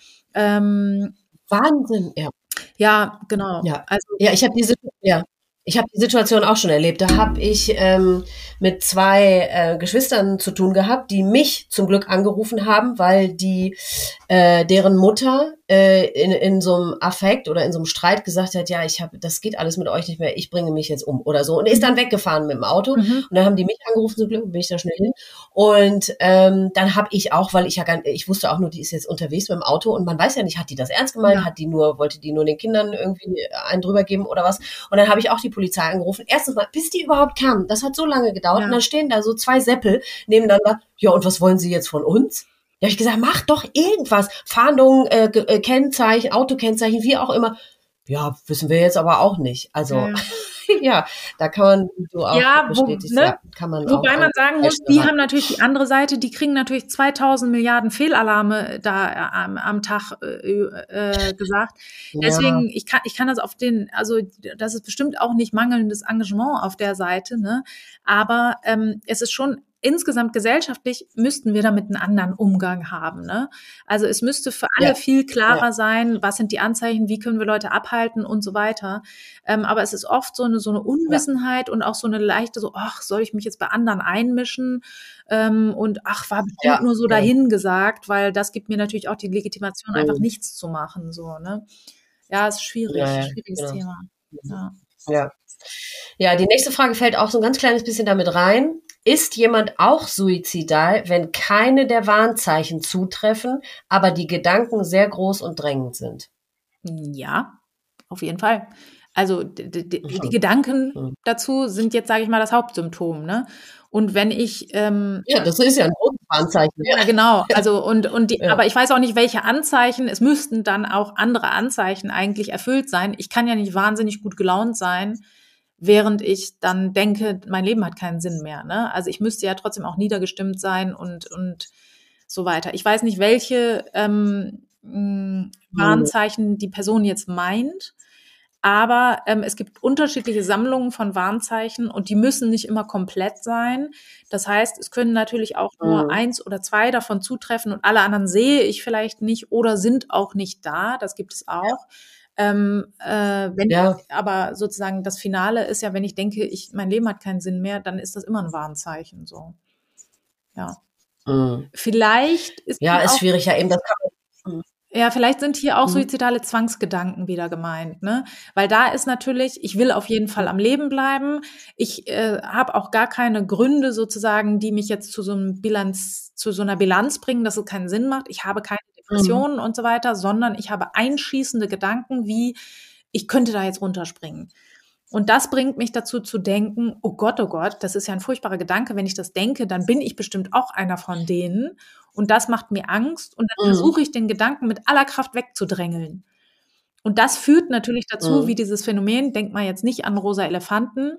[SPEAKER 2] Ähm,
[SPEAKER 1] Wahnsinn, ja.
[SPEAKER 2] Ja, genau.
[SPEAKER 1] Ja, also, ja ich habe diese, ja, ich habe die Situation auch schon erlebt. Da habe ich ähm, mit zwei äh, Geschwistern zu tun gehabt, die mich zum Glück angerufen haben, weil die äh, deren Mutter äh, in, in so einem Affekt oder in so einem Streit gesagt hat, ja, ich habe, das geht alles mit euch nicht mehr, ich bringe mich jetzt um oder so. Und ist dann weggefahren mit dem Auto. Mhm. Und dann haben die mich angerufen, zum Glück bin ich da schnell hin. Und ähm, dann habe ich auch, weil ich ja gar ich wusste auch nur, die ist jetzt unterwegs mit dem Auto und man weiß ja nicht, hat die das ernst gemeint, ja. hat die nur, wollte die nur den Kindern irgendwie einen drüber geben oder was. Und dann habe ich auch die Polizei angerufen. Erstens mal, bis die überhaupt kamen, das hat so lange gedauert. Ja. Und dann stehen da so zwei Seppel nebeneinander. Ja, und was wollen sie jetzt von uns? Ja, hab ich gesagt, mach doch irgendwas. Fahndung, äh, äh, Kennzeichen, Autokennzeichen, wie auch immer. Ja, wissen wir jetzt aber auch nicht. Also, ja, ja da kann man so auch
[SPEAKER 2] ja,
[SPEAKER 1] bestätigt,
[SPEAKER 2] wo, ne?
[SPEAKER 1] ja, kann man
[SPEAKER 2] Wobei
[SPEAKER 1] auch
[SPEAKER 2] man sagen muss, die haben natürlich die andere Seite, die kriegen natürlich zweitausend Milliarden Fehlalarme da am, am Tag äh, äh, gesagt. Deswegen, ja. ich kann, ich kann das auf den, also das ist bestimmt auch nicht mangelndes Engagement auf der Seite, ne? Aber ähm, es ist schon insgesamt gesellschaftlich müssten wir damit einen anderen Umgang haben, ne? Also es müsste für alle ja. viel klarer ja. sein, was sind die Anzeichen, wie können wir Leute abhalten und so weiter. Ähm, aber es ist oft so eine so eine Unwissenheit ja. und auch so eine leichte so, ach, soll ich mich jetzt bei anderen einmischen? Ähm, und ach, war bestimmt ja. nur so ja. dahin gesagt, weil das gibt mir natürlich auch die Legitimation, mhm. einfach nichts zu machen, so, ne? Ja, ist schwierig, ja, ja, schwieriges genau. Thema. Ja.
[SPEAKER 1] ja. Ja, die nächste Frage fällt auch so ein ganz kleines bisschen damit rein. Ist jemand auch suizidal, wenn keine der Warnzeichen zutreffen, aber die Gedanken sehr groß und drängend sind?
[SPEAKER 2] Ja, auf jeden Fall. Also die, die, die Gedanken
[SPEAKER 1] Mhm.
[SPEAKER 2] dazu sind jetzt, sage ich mal, das Hauptsymptom. Ne? Und wenn ich ähm,
[SPEAKER 1] Ja, das ist ja ein großes Warnzeichen.
[SPEAKER 2] ja, genau. Also und und die,
[SPEAKER 1] Ja.
[SPEAKER 2] aber ich weiß auch nicht, welche Anzeichen. Es müssten dann auch andere Anzeichen eigentlich erfüllt sein. Ich kann ja nicht wahnsinnig gut gelaunt sein, während ich dann denke, mein Leben hat keinen Sinn mehr. Ne? Also ich müsste ja trotzdem auch niedergestimmt sein und und so weiter. Ich weiß nicht, welche ähm, mh, Warnzeichen die Person jetzt meint. Aber ähm, es gibt unterschiedliche Sammlungen von Warnzeichen und die müssen nicht immer komplett sein. Das heißt, es können natürlich auch nur
[SPEAKER 1] Mhm.
[SPEAKER 2] eins oder zwei davon zutreffen und alle anderen sehe ich vielleicht nicht oder sind auch nicht da. Das gibt es auch. Ähm, äh, wenn
[SPEAKER 1] Ja.
[SPEAKER 2] aber sozusagen das Finale ist ja, wenn ich denke, ich, mein Leben hat keinen Sinn mehr, dann ist das immer ein Warnzeichen. So, ja.
[SPEAKER 1] Mhm.
[SPEAKER 2] Vielleicht ist
[SPEAKER 1] Ja,
[SPEAKER 2] hier
[SPEAKER 1] ist
[SPEAKER 2] auch
[SPEAKER 1] schwierig, ja eben. Das kann man,
[SPEAKER 2] Ja, vielleicht sind hier auch
[SPEAKER 1] Mhm.
[SPEAKER 2] suizidale Zwangsgedanken wieder gemeint, ne? Weil da ist natürlich, ich will auf jeden Fall am Leben bleiben. Ich äh, habe auch gar keine Gründe sozusagen, die mich jetzt zu so einem Bilanz, zu so einer Bilanz bringen, dass es keinen Sinn macht. Ich habe keine Depressionen und so weiter, sondern ich habe einschießende Gedanken, wie ich könnte da jetzt runterspringen. Und das bringt mich dazu zu denken, oh Gott, oh Gott, das ist ja ein furchtbarer Gedanke. Wenn ich das denke, dann bin ich bestimmt auch einer von denen. Und das macht mir Angst. Und dann
[SPEAKER 1] Mhm.
[SPEAKER 2] versuche ich, den Gedanken mit aller Kraft wegzudrängeln. Und das führt natürlich dazu,
[SPEAKER 1] Mhm.
[SPEAKER 2] wie dieses Phänomen, denkt man jetzt nicht an rosa Elefanten.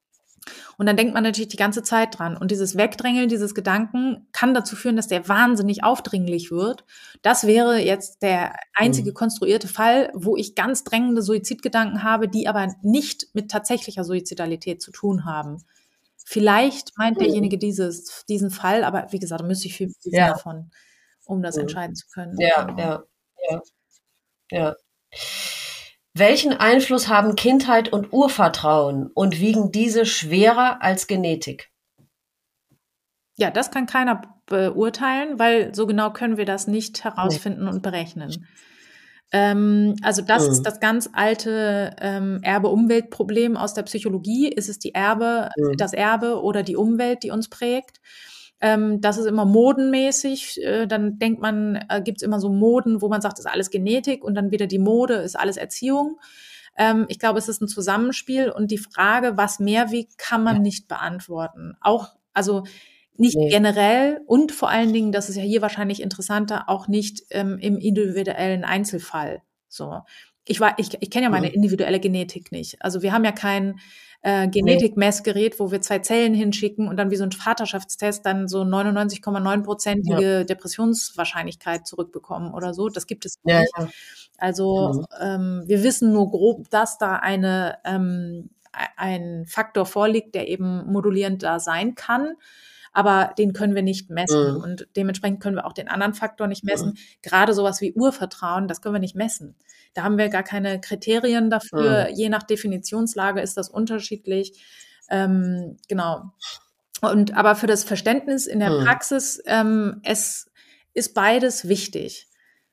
[SPEAKER 2] Und dann denkt man natürlich die ganze Zeit dran. Und dieses Wegdrängeln, dieses Gedanken kann dazu führen, dass der wahnsinnig aufdringlich wird. Das wäre jetzt der einzige
[SPEAKER 1] Mhm.
[SPEAKER 2] konstruierte Fall, wo ich ganz drängende Suizidgedanken habe, die aber nicht mit tatsächlicher Suizidalität zu tun haben. Vielleicht meint
[SPEAKER 1] Mhm.
[SPEAKER 2] derjenige dieses, diesen Fall, aber wie gesagt, da müsste ich viel wissen
[SPEAKER 1] Ja.
[SPEAKER 2] davon, um das
[SPEAKER 1] Mhm.
[SPEAKER 2] entscheiden zu können.
[SPEAKER 1] Ja,
[SPEAKER 2] Genau.
[SPEAKER 1] ja, ja, ja. Welchen Einfluss haben Kindheit und Urvertrauen und wiegen diese schwerer als Genetik?
[SPEAKER 2] Ja, das kann keiner beurteilen, weil so genau können wir das nicht herausfinden und berechnen. Ähm, also das
[SPEAKER 1] Mhm.
[SPEAKER 2] ist das ganz alte ähm, Erbe-Umwelt-Problem aus der Psychologie. Ist es die Erbe,
[SPEAKER 1] Mhm.
[SPEAKER 2] das Erbe oder die Umwelt, die uns prägt? Ähm, das ist immer modenmäßig. Äh, dann denkt man, äh, gibt es immer so Moden, wo man sagt, ist alles Genetik und dann wieder die Mode, ist alles Erziehung. Ähm, ich glaube, es ist ein Zusammenspiel und die Frage, was mehr wiegt, kann man nicht beantworten. Auch, also nicht
[SPEAKER 1] Nee.
[SPEAKER 2] generell und vor allen Dingen, das ist ja hier wahrscheinlich interessanter, auch nicht ähm, im individuellen Einzelfall. So, ich war, ich, ich kenne ja meine
[SPEAKER 1] Mhm.
[SPEAKER 2] individuelle Genetik nicht. Also wir haben ja kein äh,
[SPEAKER 1] Nee.
[SPEAKER 2] Genetikmessgerät, wo wir zwei Zellen hinschicken und dann wie so ein Vaterschaftstest dann so neunundneunzig Komma neun prozentige
[SPEAKER 1] Ja.
[SPEAKER 2] Depressionswahrscheinlichkeit zurückbekommen oder so. Das gibt es
[SPEAKER 1] Ja,
[SPEAKER 2] nicht.
[SPEAKER 1] ja.
[SPEAKER 2] Also
[SPEAKER 1] Mhm.
[SPEAKER 2] ähm, wir wissen nur grob, dass da eine ähm, ein Faktor vorliegt, der eben modulierend da sein kann. Aber den können wir nicht messen.
[SPEAKER 1] Mhm.
[SPEAKER 2] Und dementsprechend können wir auch den anderen Faktor nicht messen.
[SPEAKER 1] Mhm.
[SPEAKER 2] Gerade sowas wie Urvertrauen, das können wir nicht messen. Da haben wir gar keine Kriterien
[SPEAKER 1] Mhm.
[SPEAKER 2] dafür. Je nach Definitionslage ist das unterschiedlich. Ähm, genau. Und aber für das Verständnis in der
[SPEAKER 1] Mhm.
[SPEAKER 2] Praxis, ähm, es ist beides wichtig.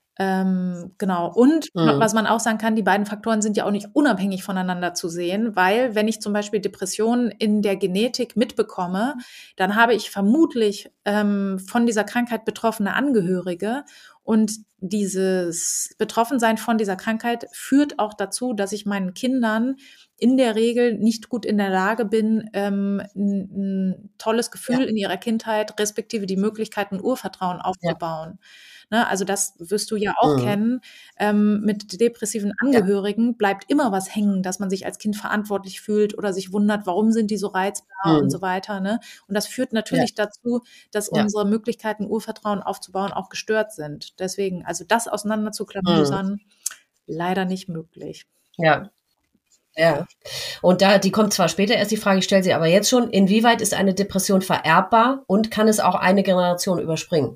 [SPEAKER 2] Ähm, genau. Und
[SPEAKER 1] Mhm.
[SPEAKER 2] was man auch sagen kann, die beiden Faktoren sind ja auch nicht unabhängig voneinander zu sehen, weil wenn ich zum Beispiel Depressionen in der Genetik mitbekomme, dann habe ich vermutlich ähm, von dieser Krankheit betroffene Angehörige und dieses Betroffensein von dieser Krankheit führt auch dazu, dass ich meinen Kindern in der Regel nicht gut in der Lage bin, ähm, ein, ein tolles Gefühl
[SPEAKER 1] Ja.
[SPEAKER 2] in ihrer Kindheit, respektive die Möglichkeit, ein Urvertrauen aufzubauen. Ne, also das wirst du ja auch
[SPEAKER 1] Mhm.
[SPEAKER 2] kennen. Ähm, mit depressiven Angehörigen bleibt immer was hängen, dass man sich als Kind verantwortlich fühlt oder sich wundert, warum sind die so reizbar und
[SPEAKER 1] Mhm.
[SPEAKER 2] so weiter. Ne? Und das führt
[SPEAKER 1] Ja.
[SPEAKER 2] natürlich dazu, dass
[SPEAKER 1] Ja.
[SPEAKER 2] unsere Möglichkeiten, Urvertrauen aufzubauen, auch gestört sind. Deswegen, also das auseinander zu
[SPEAKER 1] Mhm.
[SPEAKER 2] klamüsern, leider nicht möglich.
[SPEAKER 1] Ja. Ja. Und da, die kommt zwar später erst die Frage, ich stelle sie aber jetzt schon, inwieweit ist eine Depression vererbbar und kann es auch eine Generation überspringen?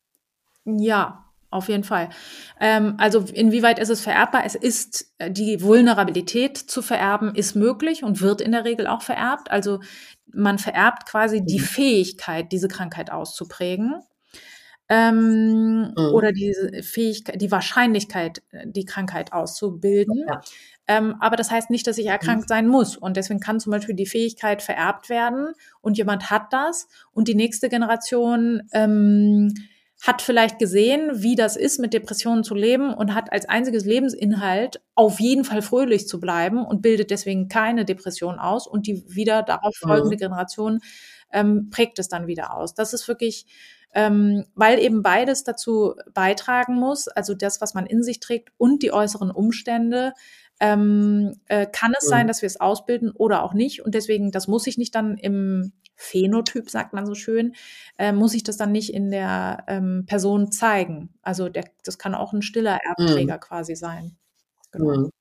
[SPEAKER 2] Ja, auf jeden Fall. Ähm, also inwieweit ist es vererbbar? Es ist, äh, die Vulnerabilität zu vererben ist möglich und wird in der Regel auch vererbt. Also man vererbt quasi die
[SPEAKER 1] Mhm.
[SPEAKER 2] Fähigkeit, diese Krankheit auszuprägen. ähm,
[SPEAKER 1] Mhm.
[SPEAKER 2] oder diese Fähigkeit, die Wahrscheinlichkeit, die Krankheit auszubilden.
[SPEAKER 1] Ja.
[SPEAKER 2] Ähm, aber das heißt nicht, dass ich
[SPEAKER 1] Mhm.
[SPEAKER 2] erkrankt sein muss. Und deswegen kann zum Beispiel die Fähigkeit vererbt werden und jemand hat das und die nächste Generation ähm, hat vielleicht gesehen, wie das ist, mit Depressionen zu leben und hat als einziges Lebensinhalt auf jeden Fall fröhlich zu bleiben und bildet deswegen keine Depression aus und die wieder darauf folgende
[SPEAKER 1] Mhm.
[SPEAKER 2] Generation ähm, prägt es dann wieder aus. Das ist wirklich, ähm, weil eben beides dazu beitragen muss, also das, was man in sich trägt und die äußeren Umstände, ähm, äh, kann es
[SPEAKER 1] Mhm.
[SPEAKER 2] sein, dass wir es ausbilden oder auch nicht. Und deswegen, das muss ich nicht dann im Phänotyp, sagt man so schön, äh, muss ich das dann nicht in der ähm, Person zeigen. Also der, das kann auch ein stiller Erbträger
[SPEAKER 1] Mhm.
[SPEAKER 2] quasi sein. Genau.
[SPEAKER 1] Mhm.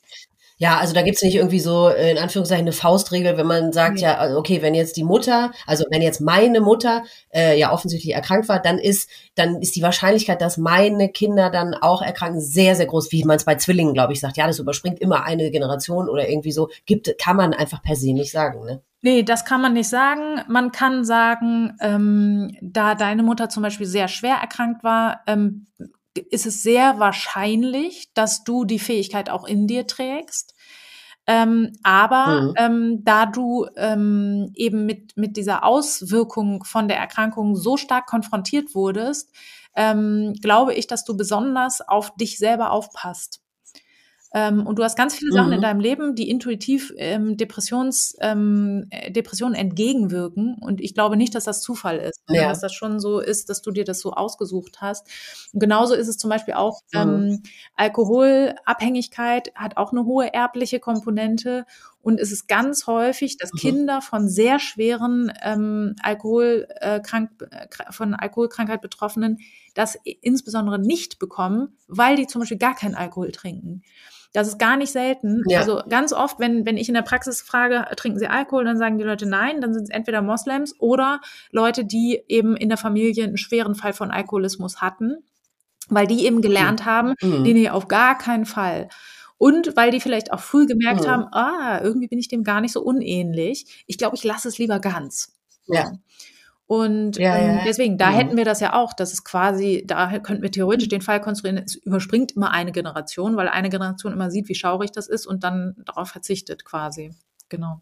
[SPEAKER 1] Ja, also da gibt's nicht irgendwie so, äh, in Anführungszeichen, eine Faustregel, wenn man sagt,
[SPEAKER 2] Nee.
[SPEAKER 1] ja, also okay, wenn jetzt die Mutter, also wenn jetzt meine Mutter äh, ja offensichtlich erkrankt war, dann ist dann ist die Wahrscheinlichkeit, dass meine Kinder dann auch erkranken, sehr, sehr groß, wie man es bei Zwillingen, glaube ich, sagt. Ja, das überspringt immer eine Generation oder irgendwie so. Gibt, kann man einfach per se nicht sagen, ne?
[SPEAKER 2] Nee, das kann man nicht sagen. Man kann sagen, ähm, da deine Mutter zum Beispiel sehr schwer erkrankt war, ähm, ist es sehr wahrscheinlich, dass du die Fähigkeit auch in dir trägst. Ähm, aber
[SPEAKER 1] Mhm.
[SPEAKER 2] ähm, da du ähm, eben mit, mit dieser Auswirkung von der Erkrankung so stark konfrontiert wurdest, ähm, glaube ich, dass du besonders auf dich selber aufpasst. Ähm, und du hast ganz viele Sachen in
[SPEAKER 1] Mhm.
[SPEAKER 2] deinem Leben, die intuitiv ähm, Depressions, ähm, äh, Depressionen entgegenwirken. Und ich glaube nicht, dass das Zufall ist, sondern
[SPEAKER 1] Ja.
[SPEAKER 2] dass das schon so ist, dass du dir das so ausgesucht hast. Und genauso ist es zum Beispiel auch,
[SPEAKER 1] Mhm.
[SPEAKER 2] ähm, Alkoholabhängigkeit hat auch eine hohe erbliche Komponente. Und es ist ganz häufig, dass
[SPEAKER 1] Mhm.
[SPEAKER 2] Kinder von sehr schweren ähm, Alkoholkrank, äh, von Alkoholkrankheit Betroffenen das insbesondere nicht bekommen, weil die zum Beispiel gar keinen Alkohol trinken. Das ist gar nicht selten.
[SPEAKER 1] Ja.
[SPEAKER 2] Also ganz oft, wenn, wenn ich in der Praxis frage, trinken Sie Alkohol, dann sagen die Leute nein, dann sind es entweder Moslems oder Leute, die eben in der Familie einen schweren Fall von Alkoholismus hatten, weil die eben gelernt haben, nee,
[SPEAKER 1] Mhm.
[SPEAKER 2] nee, auf gar keinen Fall. Und weil die vielleicht auch früh gemerkt haben,
[SPEAKER 1] Mhm.
[SPEAKER 2] ah, irgendwie bin ich dem gar nicht so unähnlich. Ich glaube, ich lasse es lieber ganz.
[SPEAKER 1] Ja.
[SPEAKER 2] So. Und
[SPEAKER 1] Ja,
[SPEAKER 2] ähm,
[SPEAKER 1] ja.
[SPEAKER 2] deswegen, da hätten
[SPEAKER 1] Mhm.
[SPEAKER 2] wir das ja auch, das ist quasi, da könnten wir theoretisch den Fall konstruieren, es überspringt immer eine Generation, weil eine Generation immer sieht, wie schaurig das ist und dann darauf verzichtet quasi. Genau.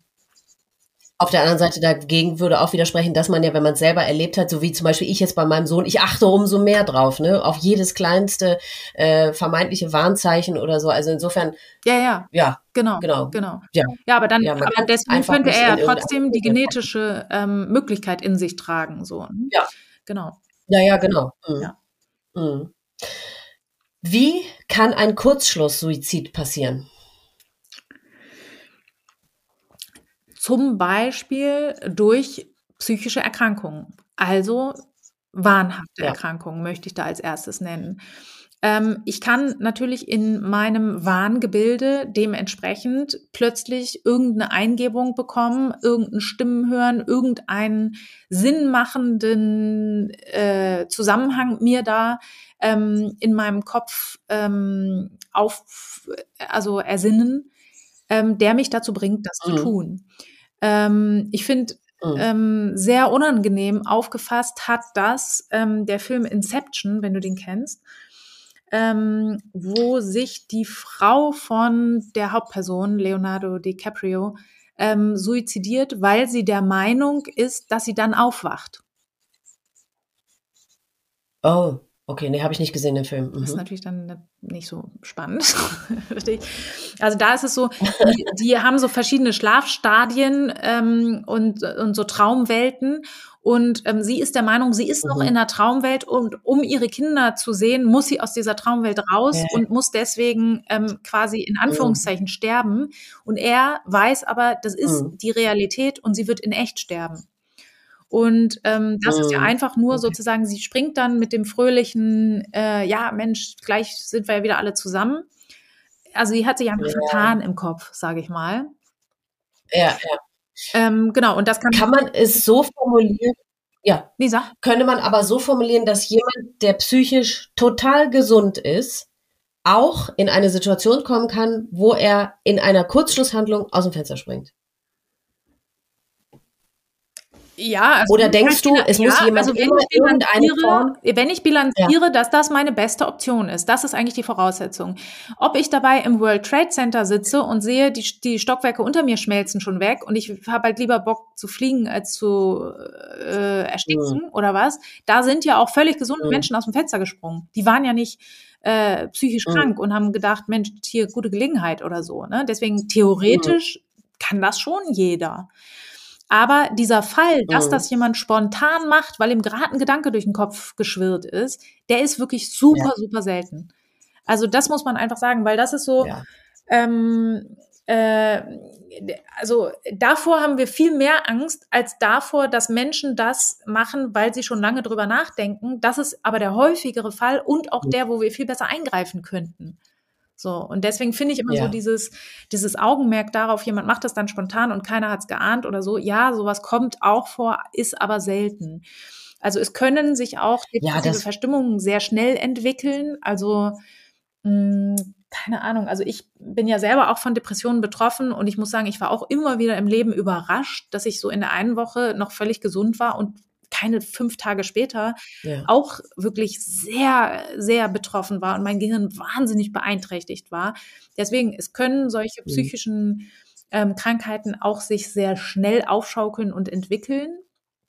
[SPEAKER 1] Auf der anderen Seite dagegen würde auch widersprechen, dass man ja, wenn man es selber erlebt hat, so wie zum Beispiel ich jetzt bei meinem Sohn, ich achte umso mehr drauf, ne, auf jedes kleinste äh, vermeintliche Warnzeichen oder so. Also insofern,
[SPEAKER 2] Ja, ja,
[SPEAKER 1] ja,
[SPEAKER 2] genau,
[SPEAKER 1] genau,
[SPEAKER 2] genau.
[SPEAKER 1] ja,
[SPEAKER 2] Ja, aber dann,
[SPEAKER 1] ja, man
[SPEAKER 2] aber
[SPEAKER 1] kann es
[SPEAKER 2] deswegen
[SPEAKER 1] einfach
[SPEAKER 2] könnte
[SPEAKER 1] nicht
[SPEAKER 2] er ja
[SPEAKER 1] in irgendeiner
[SPEAKER 2] trotzdem die
[SPEAKER 1] Regel.
[SPEAKER 2] genetische ähm, Möglichkeit in sich tragen, so. Ne?
[SPEAKER 1] Ja,
[SPEAKER 2] Genau,
[SPEAKER 1] ja, ja, genau. Mhm.
[SPEAKER 2] ja.
[SPEAKER 1] Mhm. Wie kann ein Kurzschlusssuizid passieren?
[SPEAKER 2] Zum Beispiel durch psychische Erkrankungen. Also wahnhafte
[SPEAKER 1] Ja.
[SPEAKER 2] Erkrankungen möchte ich da als erstes nennen. Ähm, ich kann natürlich in meinem Wahngebilde dementsprechend plötzlich irgendeine Eingebung bekommen, irgendeine Stimmen hören, irgendeinen sinnmachenden äh, Zusammenhang mir da ähm, in meinem Kopf ähm, auf, also ersinnen, ähm, der mich dazu bringt, das zu
[SPEAKER 1] Mhm.
[SPEAKER 2] tun. Ähm, ich finde
[SPEAKER 1] Mhm.
[SPEAKER 2] ähm, sehr unangenehm aufgefasst hat das ähm, der Film Inception, wenn du den kennst, ähm, wo sich die Frau von der Hauptperson, Leonardo DiCaprio, ähm, suizidiert, weil sie der Meinung ist, dass sie dann aufwacht.
[SPEAKER 1] Oh, okay, ne, habe ich nicht gesehen, den Film.
[SPEAKER 2] Das ist
[SPEAKER 1] Mhm.
[SPEAKER 2] natürlich dann nicht so spannend. Also da ist es so, die, die haben so verschiedene Schlafstadien ähm, und, und so Traumwelten. Und ähm, sie ist der Meinung, sie ist noch in
[SPEAKER 1] Mhm.
[SPEAKER 2] der Traumwelt und um ihre Kinder zu sehen, muss sie aus dieser Traumwelt raus
[SPEAKER 1] Ja,
[SPEAKER 2] und muss deswegen ähm, quasi in
[SPEAKER 1] mhm.
[SPEAKER 2] Anführungszeichen sterben. Und er weiß aber, das ist
[SPEAKER 1] Mhm.
[SPEAKER 2] die Realität und sie wird in echt sterben. Und ähm, das ist ja
[SPEAKER 1] Mhm.
[SPEAKER 2] einfach nur
[SPEAKER 1] Okay.
[SPEAKER 2] sozusagen, sie springt dann mit dem fröhlichen, äh, ja, Mensch, gleich sind wir ja wieder alle zusammen. Also sie hat sich einfach
[SPEAKER 1] Ja,
[SPEAKER 2] vertan im Kopf, sage ich mal.
[SPEAKER 1] ja, ja.
[SPEAKER 2] Ähm, genau, und das kann,
[SPEAKER 1] Kann man es so formulieren, ja,
[SPEAKER 2] Lisa?
[SPEAKER 1] könnte man aber so formulieren, dass jemand, der psychisch total gesund ist, auch in eine Situation kommen kann, wo er in einer Kurzschlusshandlung aus dem Fenster springt?
[SPEAKER 2] Ja, also
[SPEAKER 1] oder denkst du, es
[SPEAKER 2] ja,
[SPEAKER 1] muss jemand
[SPEAKER 2] also wenn
[SPEAKER 1] immer
[SPEAKER 2] ich
[SPEAKER 1] irgendeine Form...
[SPEAKER 2] bilanziere, wenn ich bilanziere, dass das meine beste Option ist, das ist eigentlich die Voraussetzung. Ob ich dabei im World Trade Center sitze und sehe, die, die Stockwerke unter mir schmelzen schon weg und ich habe halt lieber Bock zu fliegen als zu äh, ersticken
[SPEAKER 1] Hm.
[SPEAKER 2] oder was, da sind ja auch völlig gesunde
[SPEAKER 1] Hm.
[SPEAKER 2] Menschen aus dem Fenster gesprungen. Die waren ja nicht äh, psychisch
[SPEAKER 1] Hm.
[SPEAKER 2] krank und haben gedacht, Mensch, hier gute Gelegenheit oder so. Ne? Deswegen theoretisch kann das schon jeder. Aber dieser Fall, dass
[SPEAKER 1] Mhm.
[SPEAKER 2] das jemand spontan macht, weil ihm gerade ein Gedanke durch den Kopf geschwirrt ist, der ist wirklich super,
[SPEAKER 1] Ja.
[SPEAKER 2] super selten. Also das muss man einfach sagen, weil das ist so,
[SPEAKER 1] Ja.
[SPEAKER 2] ähm, äh, also davor haben wir viel mehr Angst als davor, dass Menschen das machen, weil sie schon lange drüber nachdenken. Das ist aber der häufigere Fall und auch der, wo wir viel besser eingreifen könnten. So, und deswegen finde ich immer
[SPEAKER 1] Ja.
[SPEAKER 2] so dieses, dieses Augenmerk darauf, jemand macht das dann spontan und keiner hat es geahnt oder so. Ja, sowas kommt auch vor, ist aber selten. Also es können sich auch
[SPEAKER 1] Ja,
[SPEAKER 2] depressive
[SPEAKER 1] das-
[SPEAKER 2] Verstimmungen sehr schnell entwickeln. Also mh, keine Ahnung, also ich bin ja selber auch von Depressionen betroffen und ich muss sagen, ich war auch immer wieder im Leben überrascht, dass ich so in der einen Woche noch völlig gesund war und keine fünf Tage später
[SPEAKER 1] Ja.
[SPEAKER 2] auch wirklich sehr, sehr betroffen war und mein Gehirn wahnsinnig beeinträchtigt war. Deswegen, es können solche
[SPEAKER 1] Mhm.
[SPEAKER 2] psychischen ähm, Krankheiten auch sich sehr schnell aufschaukeln und entwickeln.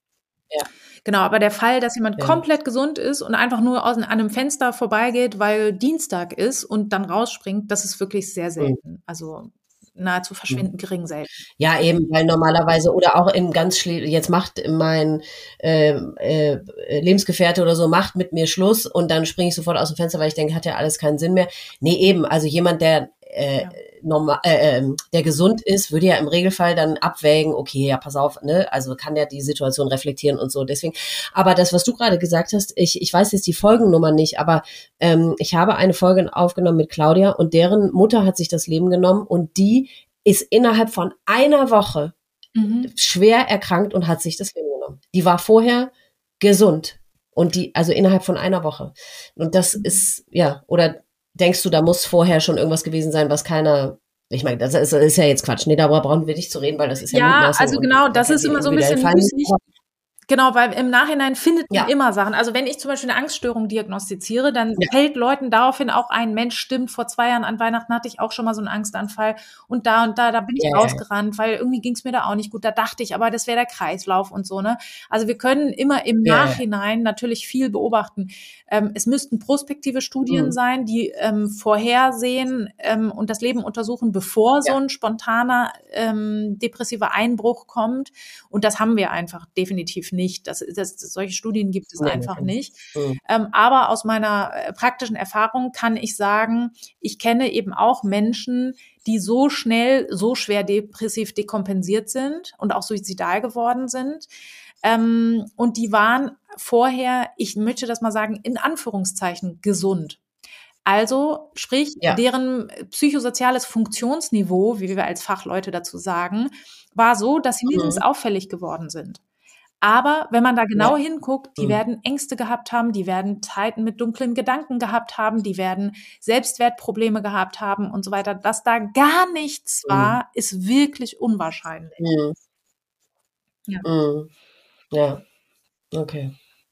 [SPEAKER 1] Ja.
[SPEAKER 2] Genau, aber der Fall, dass jemand
[SPEAKER 1] Ja.
[SPEAKER 2] komplett gesund ist und einfach nur aus, an einem Fenster vorbeigeht, weil Dienstag ist und dann rausspringt, das ist wirklich sehr selten. Also nahezu verschwindend gering selten.
[SPEAKER 1] Ja, eben, weil normalerweise oder auch in ganz schle jetzt macht mein äh, äh, Lebensgefährte oder so, macht mit mir Schluss und dann springe ich sofort aus dem Fenster, weil ich denke, hat ja alles keinen Sinn mehr. Nee, eben, also jemand, der äh,
[SPEAKER 2] Ja.
[SPEAKER 1] normal, äh, der gesund ist, würde ja im Regelfall dann abwägen, okay, ja, pass auf, ne, also kann ja die Situation reflektieren und so, deswegen. Aber das, was du gerade gesagt hast, ich, ich weiß jetzt die Folgennummer nicht, aber ähm, ich habe eine Folge aufgenommen mit Claudia und deren Mutter hat sich das Leben genommen und die ist innerhalb von einer Woche
[SPEAKER 2] Mhm.
[SPEAKER 1] schwer erkrankt und hat sich das Leben genommen. Die war vorher gesund und die, also innerhalb von einer Woche. Und das ist, ja, oder denkst du, da muss vorher schon irgendwas gewesen sein, was keiner, ich meine, das ist, ist ja jetzt Quatsch. Nee, darüber brauchen wir nicht zu reden, weil das ist ja,
[SPEAKER 2] Ja,
[SPEAKER 1] Mutmaßung.
[SPEAKER 2] also
[SPEAKER 1] und
[SPEAKER 2] genau,
[SPEAKER 1] man
[SPEAKER 2] das
[SPEAKER 1] kennt
[SPEAKER 2] ist
[SPEAKER 1] die
[SPEAKER 2] immer so ein
[SPEAKER 1] individuellen
[SPEAKER 2] bisschen
[SPEAKER 1] Fall.
[SPEAKER 2] müßig. Genau, weil im Nachhinein findet man
[SPEAKER 1] Ja.
[SPEAKER 2] immer Sachen. Also wenn ich zum Beispiel eine Angststörung diagnostiziere, dann
[SPEAKER 1] Ja.
[SPEAKER 2] fällt Leuten daraufhin auch ein, Mensch, stimmt, vor zwei Jahren an Weihnachten hatte ich auch schon mal so einen Angstanfall und da und da, da bin ich
[SPEAKER 1] Ja, ja, ja.
[SPEAKER 2] rausgerannt, weil irgendwie ging es mir da auch nicht gut. Da dachte ich, aber das wäre der Kreislauf und so, ne? Also wir können immer im
[SPEAKER 1] Ja, ja.
[SPEAKER 2] Nachhinein natürlich viel beobachten. Ähm, es müssten prospektive Studien
[SPEAKER 1] Mhm.
[SPEAKER 2] sein, die ähm, vorhersehen ähm, und das Leben untersuchen, bevor so
[SPEAKER 1] Ja.
[SPEAKER 2] ein spontaner ähm, depressiver Einbruch kommt. Und das haben wir einfach definitiv nicht. Das, das, solche Studien gibt es
[SPEAKER 1] Nee,
[SPEAKER 2] einfach
[SPEAKER 1] nee.
[SPEAKER 2] nicht.
[SPEAKER 1] Mhm.
[SPEAKER 2] Ähm, aber aus meiner äh, praktischen Erfahrung kann ich sagen, ich kenne eben auch Menschen, die so schnell, so schwer depressiv dekompensiert sind und auch suizidal geworden sind. Ähm, und die waren vorher, ich möchte das mal sagen, in Anführungszeichen gesund. Also, sprich,
[SPEAKER 1] Ja.
[SPEAKER 2] deren psychosoziales Funktionsniveau, wie wir als Fachleute dazu sagen, war so, dass sie nirgends
[SPEAKER 1] Mhm.
[SPEAKER 2] auffällig geworden sind. Aber wenn man da genau
[SPEAKER 1] Ja.
[SPEAKER 2] hinguckt, die
[SPEAKER 1] Mhm.
[SPEAKER 2] werden Ängste gehabt haben, die werden Zeiten mit dunklen Gedanken gehabt haben, die werden Selbstwertprobleme gehabt haben und so weiter. Dass da gar nichts
[SPEAKER 1] Mhm.
[SPEAKER 2] war, ist wirklich unwahrscheinlich.
[SPEAKER 1] Mhm.
[SPEAKER 2] Ja.
[SPEAKER 1] Mhm. Ja, okay.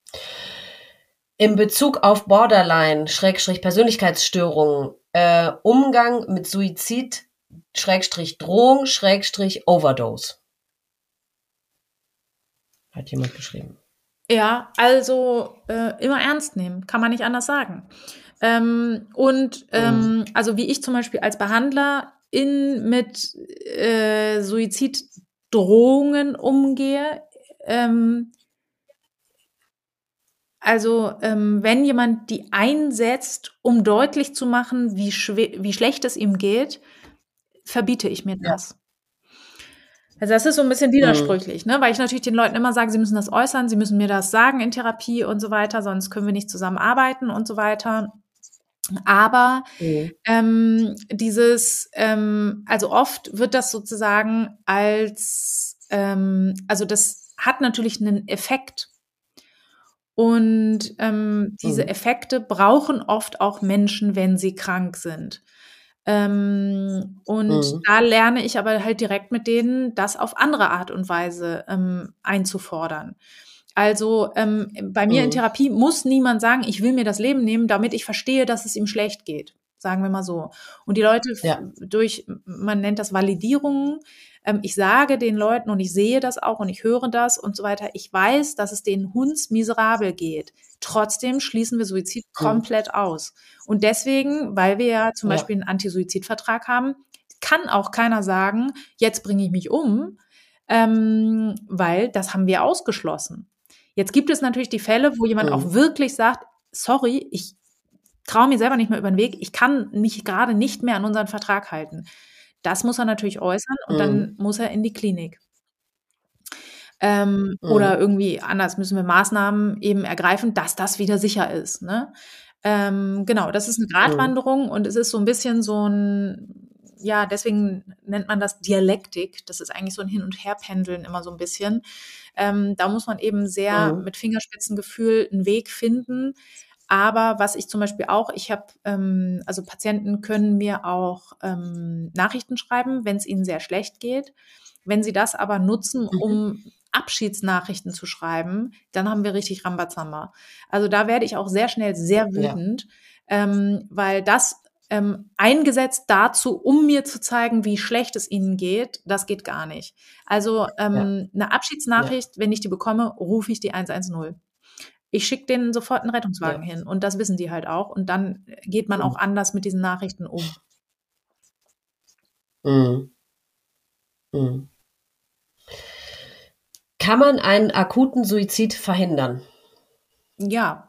[SPEAKER 1] In Bezug auf Borderline, Schrägstrich Persönlichkeitsstörungen, äh, Umgang mit Suizid, Schrägstrich Drohung, Schrägstrich Overdose. Hat jemand geschrieben.
[SPEAKER 2] Ja, also äh, immer ernst nehmen, kann man nicht anders sagen. Ähm, und ähm, also wie ich zum Beispiel als Behandler in mit äh, Suiziddrohungen umgehe, ähm, also ähm, wenn jemand die einsetzt, um deutlich zu machen, wie, schwe- wie schlecht es ihm geht, verbiete ich mir das. Also das ist so ein bisschen widersprüchlich, ne? Weil ich natürlich den Leuten immer sage, sie müssen das äußern, sie müssen mir das sagen in Therapie und so weiter, sonst können wir nicht zusammenarbeiten und so weiter. Aber
[SPEAKER 1] Mhm.
[SPEAKER 2] ähm, dieses, ähm, also oft wird das sozusagen als, ähm, also das hat natürlich einen Effekt. Und ähm, diese
[SPEAKER 1] Mhm.
[SPEAKER 2] Effekte brauchen oft auch Menschen, wenn sie krank sind. Ähm, und
[SPEAKER 1] Mhm.
[SPEAKER 2] da lerne ich aber halt direkt mit denen, das auf andere Art und Weise ähm, einzufordern. Also ähm, bei mir in
[SPEAKER 1] Mhm.
[SPEAKER 2] Therapie muss niemand sagen, ich will mir das Leben nehmen, damit ich verstehe, dass es ihm schlecht geht. Sagen wir mal so. Und die Leute f-
[SPEAKER 1] Ja.
[SPEAKER 2] durch, man nennt das Validierungen, ähm, ich sage den Leuten und ich sehe das auch und ich höre das und so weiter. Ich weiß, dass es denen hundsmiserabel geht. Trotzdem schließen wir Suizid
[SPEAKER 1] Mhm.
[SPEAKER 2] komplett aus. Und deswegen, weil wir ja zum
[SPEAKER 1] Ja.
[SPEAKER 2] Beispiel einen Anti-Suizid-Vertrag haben, kann auch keiner sagen, jetzt bringe ich mich um, ähm, weil das haben wir ausgeschlossen. Jetzt gibt es natürlich die Fälle, wo jemand
[SPEAKER 1] Mhm.
[SPEAKER 2] auch wirklich sagt, sorry, ich traue mir selber nicht mehr über den Weg, ich kann mich gerade nicht mehr an unseren Vertrag halten. Das muss er natürlich äußern und
[SPEAKER 1] Mhm.
[SPEAKER 2] dann muss er in die Klinik. Ähm,
[SPEAKER 1] Mhm.
[SPEAKER 2] oder irgendwie anders müssen wir Maßnahmen eben ergreifen, dass das wieder sicher ist. Ne? Ähm, genau, das ist eine
[SPEAKER 1] Mhm.
[SPEAKER 2] Gratwanderung und es ist so ein bisschen so ein, ja, deswegen nennt man das Dialektik. Das ist eigentlich so ein Hin- und Herpendeln immer so ein bisschen. Ähm, da muss man eben sehr
[SPEAKER 1] Mhm.
[SPEAKER 2] mit Fingerspitzengefühl einen Weg finden. Aber was ich zum Beispiel auch, ich habe, ähm, also Patienten können mir auch ähm, Nachrichten schreiben, wenn es ihnen sehr schlecht geht. Wenn sie das aber nutzen,
[SPEAKER 1] Mhm.
[SPEAKER 2] um Abschiedsnachrichten zu schreiben, dann haben wir richtig Rambazamba. Also da werde ich auch sehr schnell sehr
[SPEAKER 1] Ja.
[SPEAKER 2] wütend, ähm, weil das ähm, eingesetzt dazu, um mir zu zeigen, wie schlecht es ihnen geht, das geht gar nicht. Also
[SPEAKER 1] Ja.
[SPEAKER 2] ähm, eine
[SPEAKER 1] Ja.
[SPEAKER 2] Abschiedsnachricht, wenn ich die bekomme, rufe ich die eins eins null. Ich schicke denen sofort einen
[SPEAKER 1] Ja.
[SPEAKER 2] Rettungswagen hin und das wissen die halt auch und dann geht man
[SPEAKER 1] Mhm.
[SPEAKER 2] auch anders mit diesen Nachrichten um.
[SPEAKER 1] Mhm. Mhm. Kann man einen akuten Suizid verhindern?
[SPEAKER 2] Ja,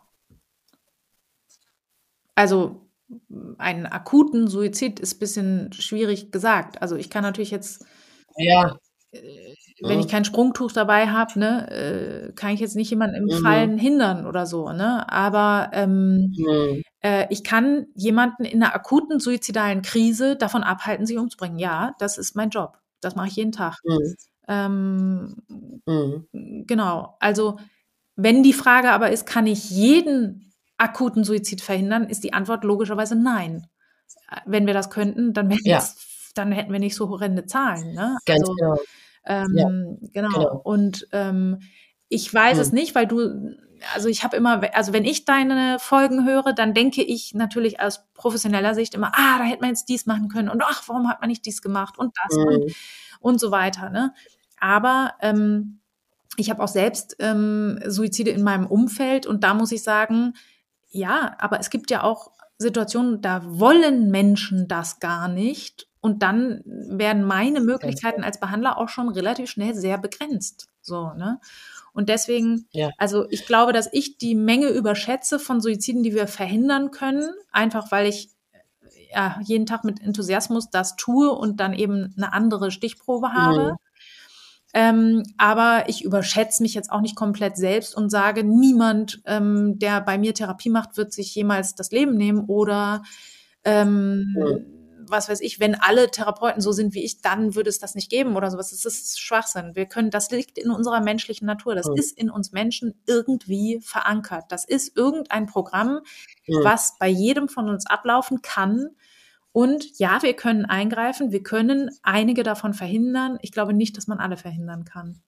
[SPEAKER 2] also einen akuten Suizid ist ein bisschen schwierig gesagt. Also ich kann natürlich jetzt,
[SPEAKER 1] Ja.
[SPEAKER 2] äh, wenn ich
[SPEAKER 1] Mhm.
[SPEAKER 2] kein Sprungtuch dabei habe, ne, äh, kann ich jetzt nicht jemanden im
[SPEAKER 1] Mhm.
[SPEAKER 2] Fallen hindern oder so, ne? Aber ähm,
[SPEAKER 1] Mhm.
[SPEAKER 2] äh, ich kann jemanden in einer akuten suizidalen Krise davon abhalten, sich umzubringen. Ja, das ist mein Job. Das mache ich jeden Tag.
[SPEAKER 1] Mhm.
[SPEAKER 2] Ähm,
[SPEAKER 1] Mhm.
[SPEAKER 2] genau. Also wenn die Frage aber ist, kann ich jeden akuten Suizid verhindern, ist die Antwort logischerweise nein. Äh, Wenn wir das könnten, dann wären
[SPEAKER 1] Ja,
[SPEAKER 2] jetzt, dann hätten wir nicht so horrende Zahlen. Ne?
[SPEAKER 1] ganz
[SPEAKER 2] Also
[SPEAKER 1] genau. Ja,
[SPEAKER 2] ähm, genau.
[SPEAKER 1] genau.
[SPEAKER 2] Und ähm, ich weiß es
[SPEAKER 1] Mhm.
[SPEAKER 2] nicht, weil du, also ich habe immer, also wenn ich deine Folgen höre, dann denke ich natürlich aus professioneller Sicht immer, ah, da hätte man jetzt dies machen können und ach, warum hat man nicht dies gemacht und das und
[SPEAKER 1] Mhm.
[SPEAKER 2] und so weiter. Ne? Aber ähm, ich habe auch selbst ähm, Suizide in meinem Umfeld und da muss ich sagen, ja, aber es gibt ja auch Situationen, da wollen Menschen das gar nicht und dann werden meine
[SPEAKER 1] Ganz
[SPEAKER 2] Möglichkeiten
[SPEAKER 1] genau.
[SPEAKER 2] als Behandler auch schon relativ schnell sehr begrenzt. So, ne? Und deswegen,
[SPEAKER 1] Ja.
[SPEAKER 2] also ich glaube, dass ich die Menge überschätze von Suiziden, die wir verhindern können, einfach weil ich ja jeden Tag mit Enthusiasmus das tue und dann eben eine andere Stichprobe habe.
[SPEAKER 1] Mhm.
[SPEAKER 2] Ähm, aber ich überschätze mich jetzt auch nicht komplett selbst und sage, niemand, ähm, der bei mir Therapie macht, wird sich jemals das Leben nehmen oder
[SPEAKER 1] Mhm.
[SPEAKER 2] ähm, was weiß ich, wenn alle Therapeuten so sind wie ich, dann würde es das nicht geben oder sowas. Das ist Schwachsinn. Wir können, das liegt in unserer menschlichen Natur. Das
[SPEAKER 1] Mhm.
[SPEAKER 2] ist in uns Menschen irgendwie verankert. Das ist irgendein Programm,
[SPEAKER 1] Mhm.
[SPEAKER 2] was bei jedem von uns ablaufen kann. Und ja, wir können eingreifen, wir können einige davon verhindern. Ich glaube nicht, dass man alle verhindern kann.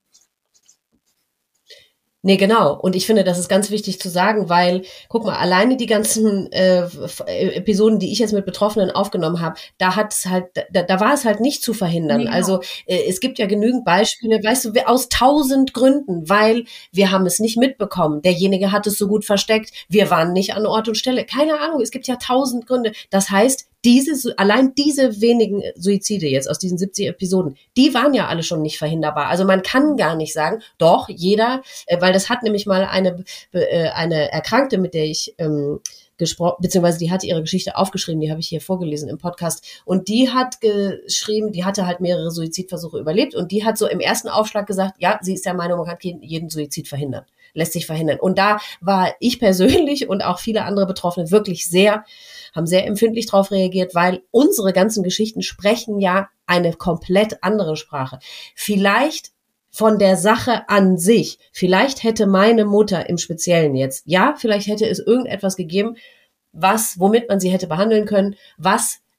[SPEAKER 1] Nee, genau. Und ich finde, das ist ganz wichtig zu sagen, weil, guck mal, alleine die ganzen äh, F- äh, Episoden, die ich jetzt mit Betroffenen aufgenommen habe, da hat es halt, da, da war es halt nicht zu verhindern.
[SPEAKER 2] Nee, genau.
[SPEAKER 1] Also äh, es gibt ja genügend Beispiele, weißt du, wir- aus tausend Gründen, weil wir haben es nicht mitbekommen. Derjenige hat es so gut versteckt, wir waren nicht an Ort und Stelle. Keine Ahnung, es gibt ja tausend Gründe. Das heißt, diese, allein diese wenigen Suizide jetzt aus diesen siebzig Episoden, die waren ja alle schon nicht verhinderbar. Also man kann gar nicht sagen, doch, jeder, äh, weil das hat nämlich mal eine, äh, eine Erkrankte, mit der ich ähm, gesprochen, beziehungsweise die hatte ihre Geschichte aufgeschrieben, die habe ich hier vorgelesen im Podcast. Und die hat geschrieben, die hatte halt mehrere Suizidversuche überlebt und die hat so im ersten Aufschlag gesagt, ja, sie ist der Meinung, man kann jeden Suizid verhindern, lässt sich verhindern. Und da war ich persönlich und auch viele andere Betroffene wirklich sehr, haben sehr empfindlich drauf reagiert, weil unsere ganzen Geschichten sprechen ja eine komplett andere Sprache. Vielleicht von der Sache an sich. Vielleicht hätte meine Mutter im Speziellen jetzt, ja, vielleicht hätte es irgendetwas gegeben, was, womit man sie hätte behandeln können, was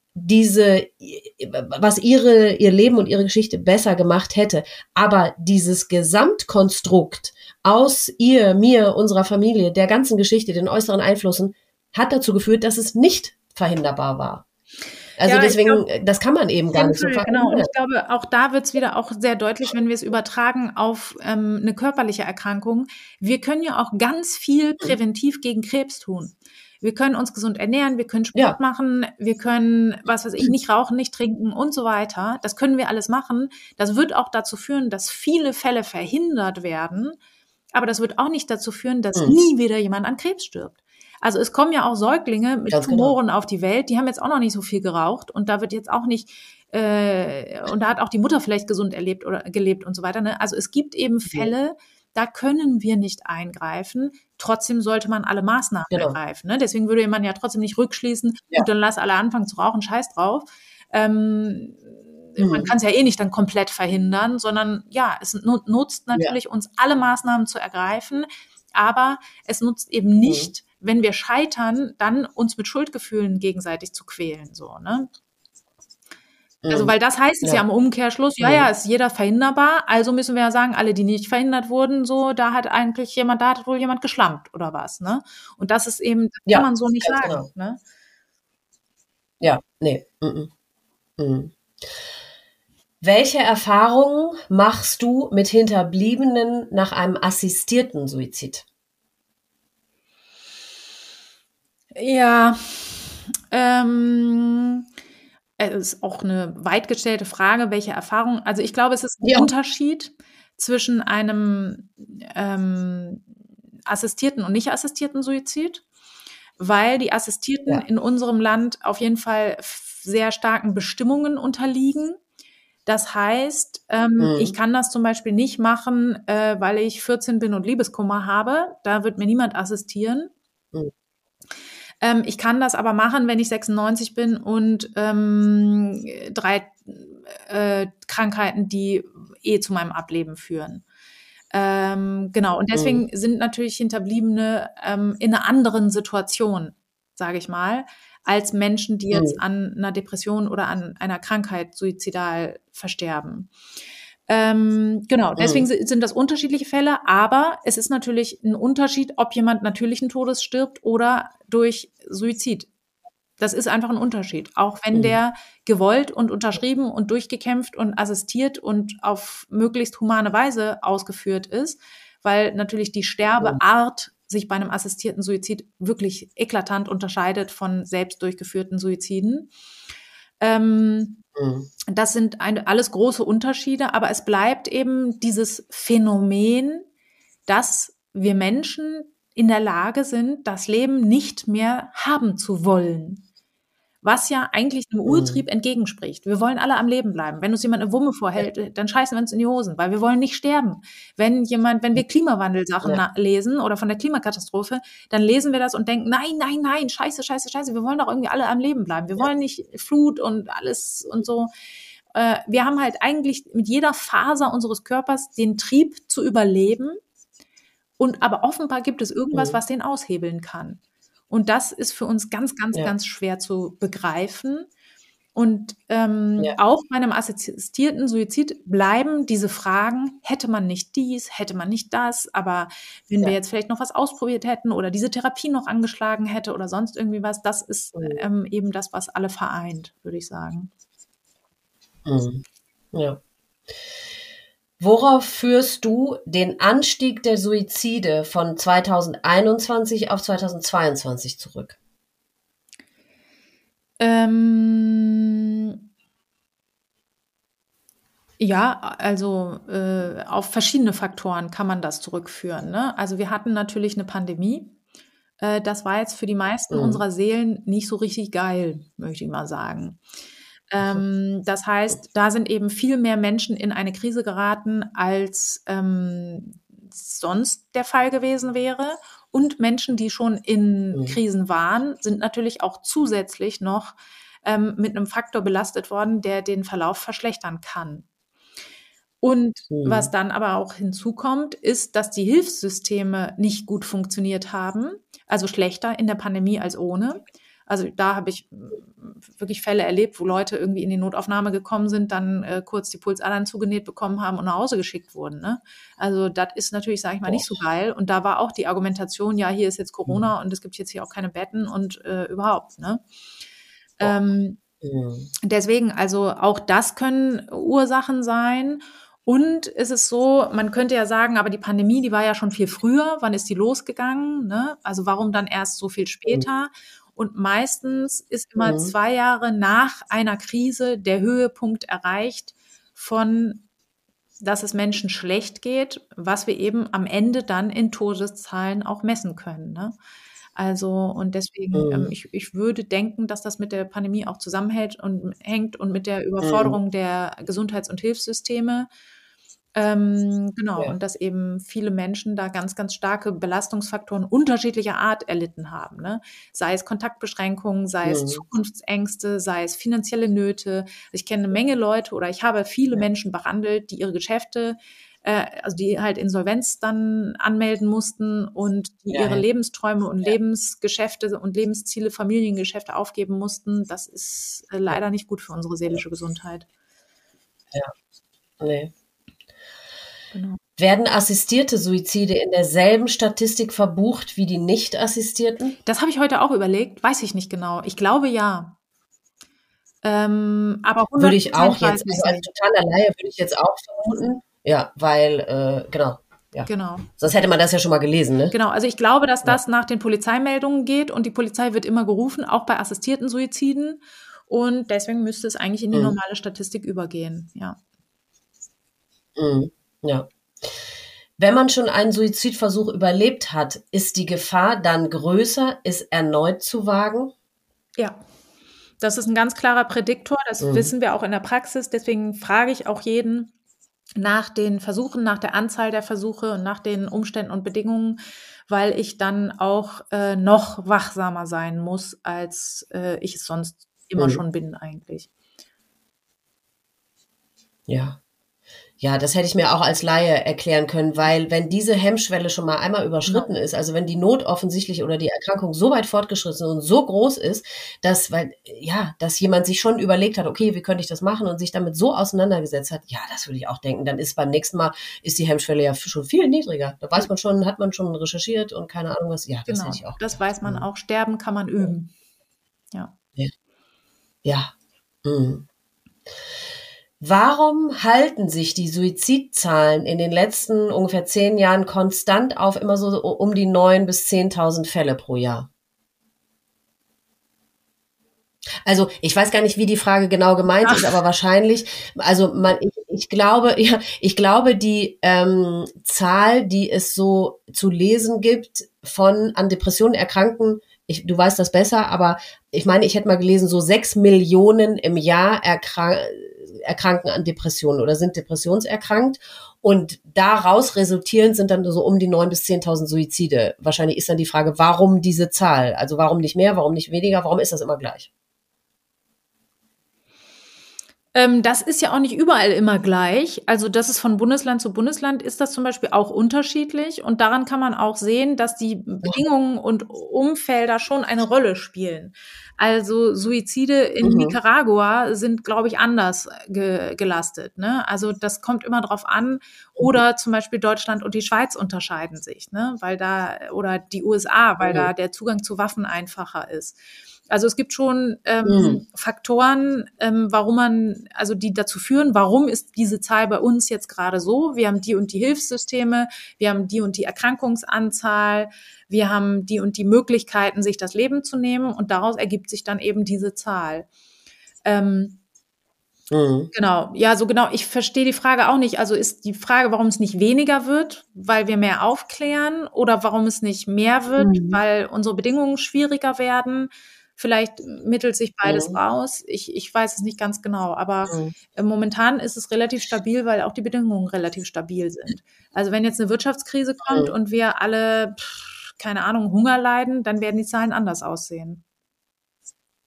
[SPEAKER 1] diese, was ihre, ihr Leben und ihre Geschichte besser gemacht hätte. Aber dieses Gesamtkonstrukt aus ihr, mir, unserer Familie, der ganzen Geschichte, den äußeren Einflüssen, hat dazu geführt, dass es nicht verhinderbar war. Also
[SPEAKER 2] Ja,
[SPEAKER 1] deswegen,
[SPEAKER 2] glaub,
[SPEAKER 1] das kann man eben gar nicht so verhindern.
[SPEAKER 2] Genau, und ich glaube, auch da wird es wieder auch sehr deutlich, wenn wir es übertragen auf ähm, eine körperliche Erkrankung. Wir können ja auch ganz viel präventiv gegen Krebs tun. Wir können uns gesund ernähren, wir können Sport ja. machen, wir können, was weiß ich, nicht rauchen, nicht trinken und so weiter. Das können wir alles machen. Das wird auch dazu führen, dass viele Fälle verhindert werden. Aber das wird auch nicht dazu führen, dass hm. nie wieder jemand an Krebs stirbt. Also es kommen ja auch Säuglinge mit Ganz Tumoren genau. auf die Welt, die haben jetzt auch noch nicht so viel geraucht und da wird jetzt auch nicht, äh, und da hat auch die Mutter vielleicht gesund erlebt oder gelebt und so weiter. Ne? Also es gibt eben Fälle, da können wir nicht eingreifen. Trotzdem sollte man alle Maßnahmen genau. ergreifen. Ne? Deswegen würde man ja trotzdem nicht rückschließen, ja. gut, dann lass alle anfangen zu rauchen, scheiß drauf. Ähm, mhm. Man kann es ja eh nicht dann komplett verhindern, sondern ja, es nutzt natürlich ja. uns alle Maßnahmen zu ergreifen, aber es nutzt eben nicht, mhm. wenn wir scheitern, dann uns mit Schuldgefühlen gegenseitig zu quälen, so, ne? Also, weil das heißt es ja, ja im Umkehrschluss, ja, ja, ist jeder verhinderbar, also müssen wir ja sagen, alle, die nicht verhindert wurden, so, da hat eigentlich jemand, da hat wohl jemand geschlampt oder was, ne? Und das ist eben, das ja, kann man so nicht sagen, genau. ne?
[SPEAKER 1] Ja, nee. Mm-mm. Mm. Welche Erfahrungen machst du mit Hinterbliebenen nach einem assistierten Suizid?
[SPEAKER 2] Ja, ähm, es ist auch eine weit gestellte Frage, welche Erfahrungen, also ich glaube, es ist ein ja. Unterschied zwischen einem ähm, assistierten und nicht assistierten Suizid, weil die Assistierten ja. in unserem Land auf jeden Fall sehr starken Bestimmungen unterliegen. Das heißt, ähm, mhm. ich kann das zum Beispiel nicht machen, äh, weil ich vierzehn bin und Liebeskummer habe. Da wird mir niemand assistieren. Mhm. Ähm, ich kann das aber machen, wenn ich sechsundneunzig bin und ähm, drei äh, Krankheiten, die eh zu meinem Ableben führen. Ähm, genau, und deswegen mhm. sind natürlich Hinterbliebene ähm, in einer anderen Situation, sage ich mal, als Menschen, die jetzt mhm. an einer Depression oder an einer Krankheit suizidal versterben. Ähm, genau, deswegen mhm. sind das unterschiedliche Fälle, aber es ist natürlich ein Unterschied, ob jemand natürlichen Todes stirbt oder durch Suizid. Das ist einfach ein Unterschied, auch wenn mhm. der gewollt und unterschrieben und durchgekämpft und assistiert und auf möglichst humane Weise ausgeführt ist, weil natürlich die Sterbeart sich bei einem assistierten Suizid wirklich eklatant unterscheidet von selbst durchgeführten Suiziden. Ähm, mhm. Das sind eine, alles große Unterschiede, aber es bleibt eben dieses Phänomen, dass wir Menschen in der Lage sind, das Leben nicht mehr haben zu wollen. Was ja eigentlich dem Urtrieb mhm. entgegenspricht. Wir wollen alle am Leben bleiben. Wenn uns jemand eine Wumme vorhält, dann scheißen wir uns in die Hosen, weil wir wollen nicht sterben. Wenn jemand, wenn wir Klimawandelsachen ja. lesen oder von der Klimakatastrophe, dann lesen wir das und denken, nein, nein, nein, scheiße, scheiße, scheiße, wir wollen doch irgendwie alle am Leben bleiben. Wir ja. wollen nicht Flut und alles und so. Wir haben halt eigentlich mit jeder Faser unseres Körpers den Trieb zu überleben. Und aber offenbar gibt es irgendwas, mhm. was den aushebeln kann. Und das ist für uns ganz, ganz, ja. ganz schwer zu begreifen. Und ähm, ja. auch bei einem assistierten Suizid bleiben diese Fragen, hätte man nicht dies, hätte man nicht das, aber wenn ja. wir jetzt vielleicht noch was ausprobiert hätten oder diese Therapie noch angeschlagen hätte oder sonst irgendwie was, das ist mhm. ähm, eben das, was alle vereint, würde ich sagen.
[SPEAKER 1] Mhm. Ja. Worauf führst du den Anstieg der Suizide von zweitausendeinundzwanzig auf zweitausendzweiundzwanzig zurück?
[SPEAKER 2] Ähm, ja, also äh, auf verschiedene Faktoren kann man das zurückführen, ne? Also wir hatten natürlich eine Pandemie. Äh, das war jetzt für die meisten mhm. unserer Seelen nicht so richtig geil, möchte ich mal sagen. Ähm, das heißt, da sind eben viel mehr Menschen in eine Krise geraten, als ähm, sonst der Fall gewesen wäre. Und Menschen, die schon in mhm. Krisen waren, sind natürlich auch zusätzlich noch ähm, mit einem Faktor belastet worden, der den Verlauf verschlechtern kann. Und mhm. was dann aber auch hinzukommt, ist, dass die Hilfssysteme nicht gut funktioniert haben, also schlechter in der Pandemie als ohne. Also da habe ich wirklich Fälle erlebt, wo Leute irgendwie in die Notaufnahme gekommen sind, dann äh, kurz die Pulsadern zugenäht bekommen haben und nach Hause geschickt wurden. Ne? Also das ist natürlich, sage ich mal, nicht so geil. Und da war auch die Argumentation, ja, hier ist jetzt Corona mhm. und es gibt jetzt hier auch keine Betten und äh, überhaupt. Ne? Ähm, mhm. Deswegen, also auch das können Ursachen sein. Und ist es so, man könnte ja sagen, aber die Pandemie, die war ja schon viel früher. Wann ist die losgegangen? Ne? Also warum dann erst so viel später? Und meistens ist immer mhm. zwei Jahre nach einer Krise der Höhepunkt erreicht von, dass es Menschen schlecht geht, was wir eben am Ende dann in Todeszahlen auch messen können. Ne? Also, und deswegen, mhm. ähm, ich, ich würde denken, dass das mit der Pandemie auch zusammenhält und hängt und mit der Überforderung mhm. der Gesundheits- und Hilfssysteme. Ähm, genau, ja. Und dass eben viele Menschen da ganz, ganz starke Belastungsfaktoren unterschiedlicher Art erlitten haben. Ne? Sei es Kontaktbeschränkungen, sei mhm. es Zukunftsängste, sei es finanzielle Nöte. Ich kenne eine Menge Leute oder ich habe viele ja. Menschen behandelt, die ihre Geschäfte, äh, also die halt Insolvenz dann anmelden mussten und die ja. ihre Lebensträume und ja. Lebensgeschäfte und Lebensziele, Familiengeschäfte aufgeben mussten. Das ist äh, leider nicht gut für unsere seelische Gesundheit.
[SPEAKER 1] Ja, nee. Genau. Werden assistierte Suizide in derselben Statistik verbucht wie die nicht assistierten?
[SPEAKER 2] Das habe ich heute auch überlegt, weiß ich nicht genau. Ich glaube ja. Ähm, aber
[SPEAKER 1] würde ich auch jetzt, also als totaler Laie würde ich jetzt auch vermuten, ja, weil, äh, genau. Ja.
[SPEAKER 2] Genau.
[SPEAKER 1] Sonst hätte man das ja schon mal gelesen, ne?
[SPEAKER 2] Genau, also ich glaube, dass das ja. nach den Polizeimeldungen geht und die Polizei wird immer gerufen, auch bei assistierten Suiziden. Und deswegen müsste es eigentlich in die mhm. normale Statistik übergehen, ja.
[SPEAKER 1] Mhm. Ja. Wenn man schon einen Suizidversuch überlebt hat, ist die Gefahr dann größer, es erneut zu wagen?
[SPEAKER 2] Ja, das ist ein ganz klarer Prädiktor, das mhm. wissen wir auch in der Praxis. Deswegen frage ich auch jeden nach den Versuchen, nach der Anzahl der Versuche und nach den Umständen und Bedingungen, weil ich dann auch äh, noch wachsamer sein muss, als äh, ich es sonst immer mhm. schon bin eigentlich.
[SPEAKER 1] Ja. Ja, das hätte ich mir auch als Laie erklären können, weil wenn diese Hemmschwelle schon mal einmal überschritten ja. ist, also wenn die Not offensichtlich oder die Erkrankung so weit fortgeschritten und so groß ist, dass, weil, ja, dass jemand sich schon überlegt hat, okay, wie könnte ich das machen und sich damit so auseinandergesetzt hat, ja, das würde ich auch denken, dann ist beim nächsten Mal, ist die Hemmschwelle ja schon viel niedriger. Da weiß man schon, hat man schon recherchiert und keine Ahnung was, ja, das
[SPEAKER 2] genau,
[SPEAKER 1] hätte ich auch.
[SPEAKER 2] Das weiß man auch, sterben kann man üben. Ja.
[SPEAKER 1] Ja. Ja. Mhm. Warum halten sich die Suizidzahlen in den letzten ungefähr zehn Jahren konstant auf immer so um die neun bis zehntausend Fälle pro Jahr? Also ich weiß gar nicht, wie die Frage genau gemeint Ach. ist, aber wahrscheinlich, also man, ich, ich glaube, ja, ich glaube, die ähm, Zahl, die es so zu lesen gibt von an Depressionen Erkrankten, ich, du weißt das besser, aber ich meine, ich hätte mal gelesen, so sechs Millionen im Jahr erkrank, erkranken an Depressionen oder sind depressionserkrankt und daraus resultierend sind dann so um die neun bis zehntausend Suizide. Wahrscheinlich ist dann die Frage, warum diese Zahl? Also warum nicht mehr, warum nicht weniger, warum ist das immer gleich?
[SPEAKER 2] Ähm, das ist ja auch nicht überall immer gleich. Also das ist von Bundesland zu Bundesland ist das zum Beispiel auch unterschiedlich. Und daran kann man auch sehen, dass die Bedingungen und Umfelder schon eine Rolle spielen. Also Suizide in mhm. Nicaragua sind, glaube ich, anders ge- gelastet. Ne? Also das kommt immer drauf an. Oder zum Beispiel Deutschland und die Schweiz unterscheiden sich, ne? Weil da, oder die U S A, weil mhm. da der Zugang zu Waffen einfacher ist. Also es gibt schon ähm, mhm. Faktoren, ähm, warum man, also die dazu führen, warum ist diese Zahl bei uns jetzt gerade so? Wir haben die und die Hilfssysteme, wir haben die und die Erkrankungsanzahl, wir haben die und die Möglichkeiten, sich das Leben zu nehmen und daraus ergibt sich dann eben diese Zahl. Ähm, mhm. Genau, ja, so genau. Ich verstehe die Frage auch nicht. Also ist die Frage, warum es nicht weniger wird, weil wir mehr aufklären oder warum es nicht mehr wird, mhm. weil unsere Bedingungen schwieriger werden? Vielleicht mittelt sich beides mhm. raus. Ich, ich weiß es nicht ganz genau, aber mhm. momentan ist es relativ stabil, weil auch die Bedingungen relativ stabil sind. Also wenn jetzt eine Wirtschaftskrise kommt mhm. und wir alle, pff, keine Ahnung, Hunger leiden, dann werden die Zahlen anders aussehen.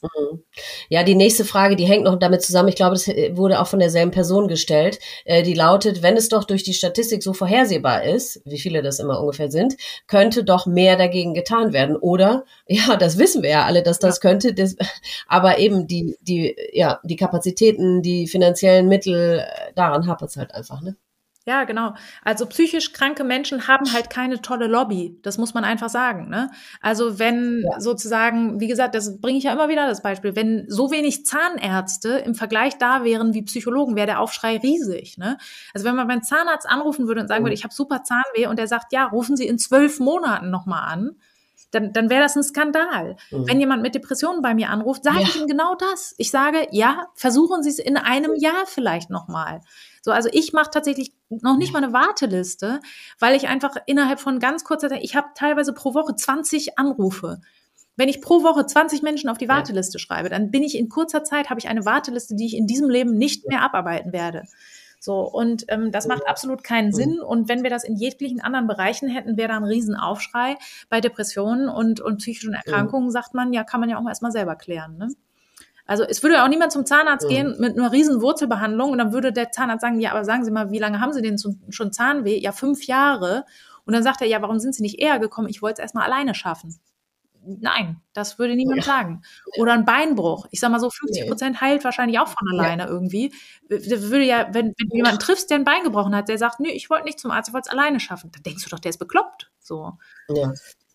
[SPEAKER 1] Ja, die nächste Frage, die hängt noch damit zusammen. Ich glaube, das wurde auch von derselben Person gestellt. Äh, die lautet, wenn es doch durch die Statistik so vorhersehbar ist, wie viele das immer ungefähr sind, könnte doch mehr dagegen getan werden. Oder, ja, das wissen wir ja alle, dass das ja. könnte, das, aber eben die, die, ja, die Kapazitäten, die finanziellen Mittel, daran hapert es halt einfach, ne?
[SPEAKER 2] Ja, genau. Also psychisch kranke Menschen haben halt keine tolle Lobby. Das muss man einfach sagen, ne? Also wenn ja. sozusagen, wie gesagt, das bringe ich ja immer wieder das Beispiel, wenn so wenig Zahnärzte im Vergleich da wären wie Psychologen, wäre der Aufschrei riesig, ne? Also wenn man beim Zahnarzt anrufen würde und sagen mhm. würde, ich habe super Zahnweh und der sagt, ja, rufen Sie in zwölf Monaten nochmal an, dann, dann wäre das ein Skandal. Mhm. Wenn jemand mit Depressionen bei mir anruft, sage ja. ich ihm genau das. Ich sage, ja, versuchen Sie es in einem Jahr vielleicht nochmal. So, also ich mache tatsächlich noch nicht mal eine Warteliste, weil ich einfach innerhalb von ganz kurzer Zeit, ich habe teilweise pro Woche zwanzig Anrufe. Wenn ich pro Woche zwanzig Menschen auf die Warteliste schreibe, dann bin ich in kurzer Zeit, habe ich eine Warteliste, die ich in diesem Leben nicht mehr abarbeiten werde. So, und ähm, das macht absolut keinen Sinn. Und wenn wir das in jeglichen anderen Bereichen hätten, wäre da ein Riesenaufschrei. Bei Depressionen und, und psychischen Erkrankungen sagt man, ja, kann man ja auch mal erstmal selber klären, ne? Also es würde ja auch niemand zum Zahnarzt mhm. gehen mit einer riesen Wurzelbehandlung und dann würde der Zahnarzt sagen, ja, aber sagen Sie mal, wie lange haben Sie denn schon Zahnweh? Ja, fünf Jahre. Und dann sagt er, ja, warum sind Sie nicht eher gekommen? Ich wollte es erstmal alleine schaffen. Nein, das würde niemand ja. sagen. Oder ein Beinbruch. Ich sag mal so, fünfzig Prozent heilt wahrscheinlich auch von alleine ja. irgendwie. Das würde ja, wenn, wenn du jemanden triffst, der ein Bein gebrochen hat, der sagt, nö, ich wollte nicht zum Arzt, ich wollte es alleine schaffen. Dann denkst du doch, der ist bekloppt. So.
[SPEAKER 1] Ja.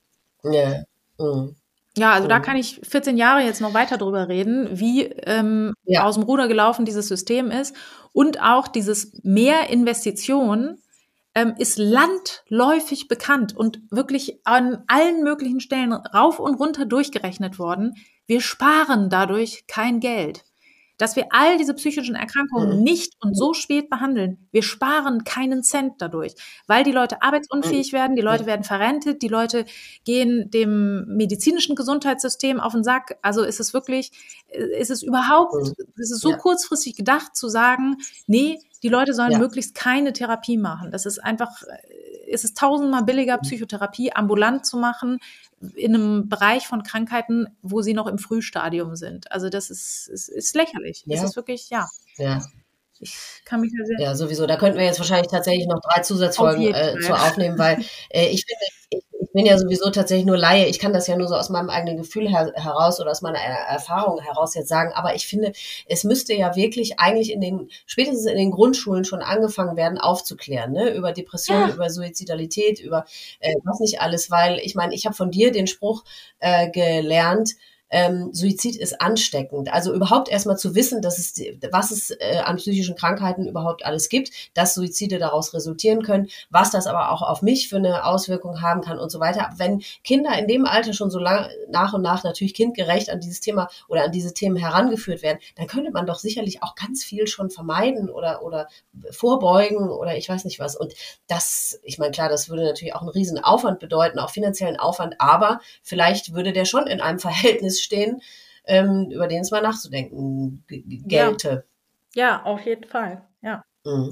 [SPEAKER 1] Ja. Mhm.
[SPEAKER 2] Ja, also mhm. da kann ich vierzehn Jahre jetzt noch weiter drüber reden, wie ähm, ja. aus dem Ruder gelaufen dieses System ist. Und auch dieses Mehr Investitionen ähm, ist landläufig bekannt und wirklich an allen möglichen Stellen rauf und runter durchgerechnet worden. Wir sparen dadurch kein Geld. Dass wir all diese psychischen Erkrankungen mhm. nicht und so spät behandeln, wir sparen keinen Cent dadurch, weil die Leute arbeitsunfähig mhm. werden, die Leute werden verrentet, die Leute gehen dem medizinischen Gesundheitssystem auf den Sack. Also ist es wirklich, ist es überhaupt, mhm. ist es so ja. kurzfristig gedacht zu sagen, nee, die Leute sollen ja. möglichst keine Therapie machen. Das ist einfach, es ist tausendmal billiger, Psychotherapie ambulant zu machen, in einem Bereich von Krankheiten, wo sie noch im Frühstadium sind. Also das ist, ist, ist lächerlich. Ja. Das ist wirklich, ja.
[SPEAKER 1] Ja.
[SPEAKER 2] Ich kann mich ja sehr...
[SPEAKER 1] Ja, sowieso. Da könnten wir jetzt wahrscheinlich tatsächlich noch drei Zusatzfolgen auf äh, zu aufnehmen, weil äh, ich finde, ich, ich bin ja sowieso tatsächlich nur Laie. Ich kann das ja nur so aus meinem eigenen Gefühl her- heraus oder aus meiner Erfahrung heraus jetzt sagen. Aber ich finde, es müsste ja wirklich eigentlich in den, spätestens in den Grundschulen schon angefangen werden, aufzuklären, ne? Über Depressionen, ja. über Suizidalität, über äh, was nicht alles. Weil ich meine, ich habe von dir den Spruch äh, gelernt, Ähm, Suizid ist ansteckend. Also überhaupt erstmal zu wissen, dass es, was es äh, an psychischen Krankheiten überhaupt alles gibt, dass Suizide daraus resultieren können, was das aber auch auf mich für eine Auswirkung haben kann und so weiter. Wenn Kinder in dem Alter schon so lang, nach und nach natürlich kindgerecht an dieses Thema oder an diese Themen herangeführt werden, dann könnte man doch sicherlich auch ganz viel schon vermeiden oder, oder vorbeugen oder ich weiß nicht was. Und das, ich meine, klar, das würde natürlich auch einen riesen Aufwand bedeuten, auch finanziellen Aufwand, aber vielleicht würde der schon in einem Verhältnis stehen, ähm, über den es mal nachzudenken g- g- gelte.
[SPEAKER 2] Ja. ja, auf jeden Fall, ja.
[SPEAKER 1] Mhm.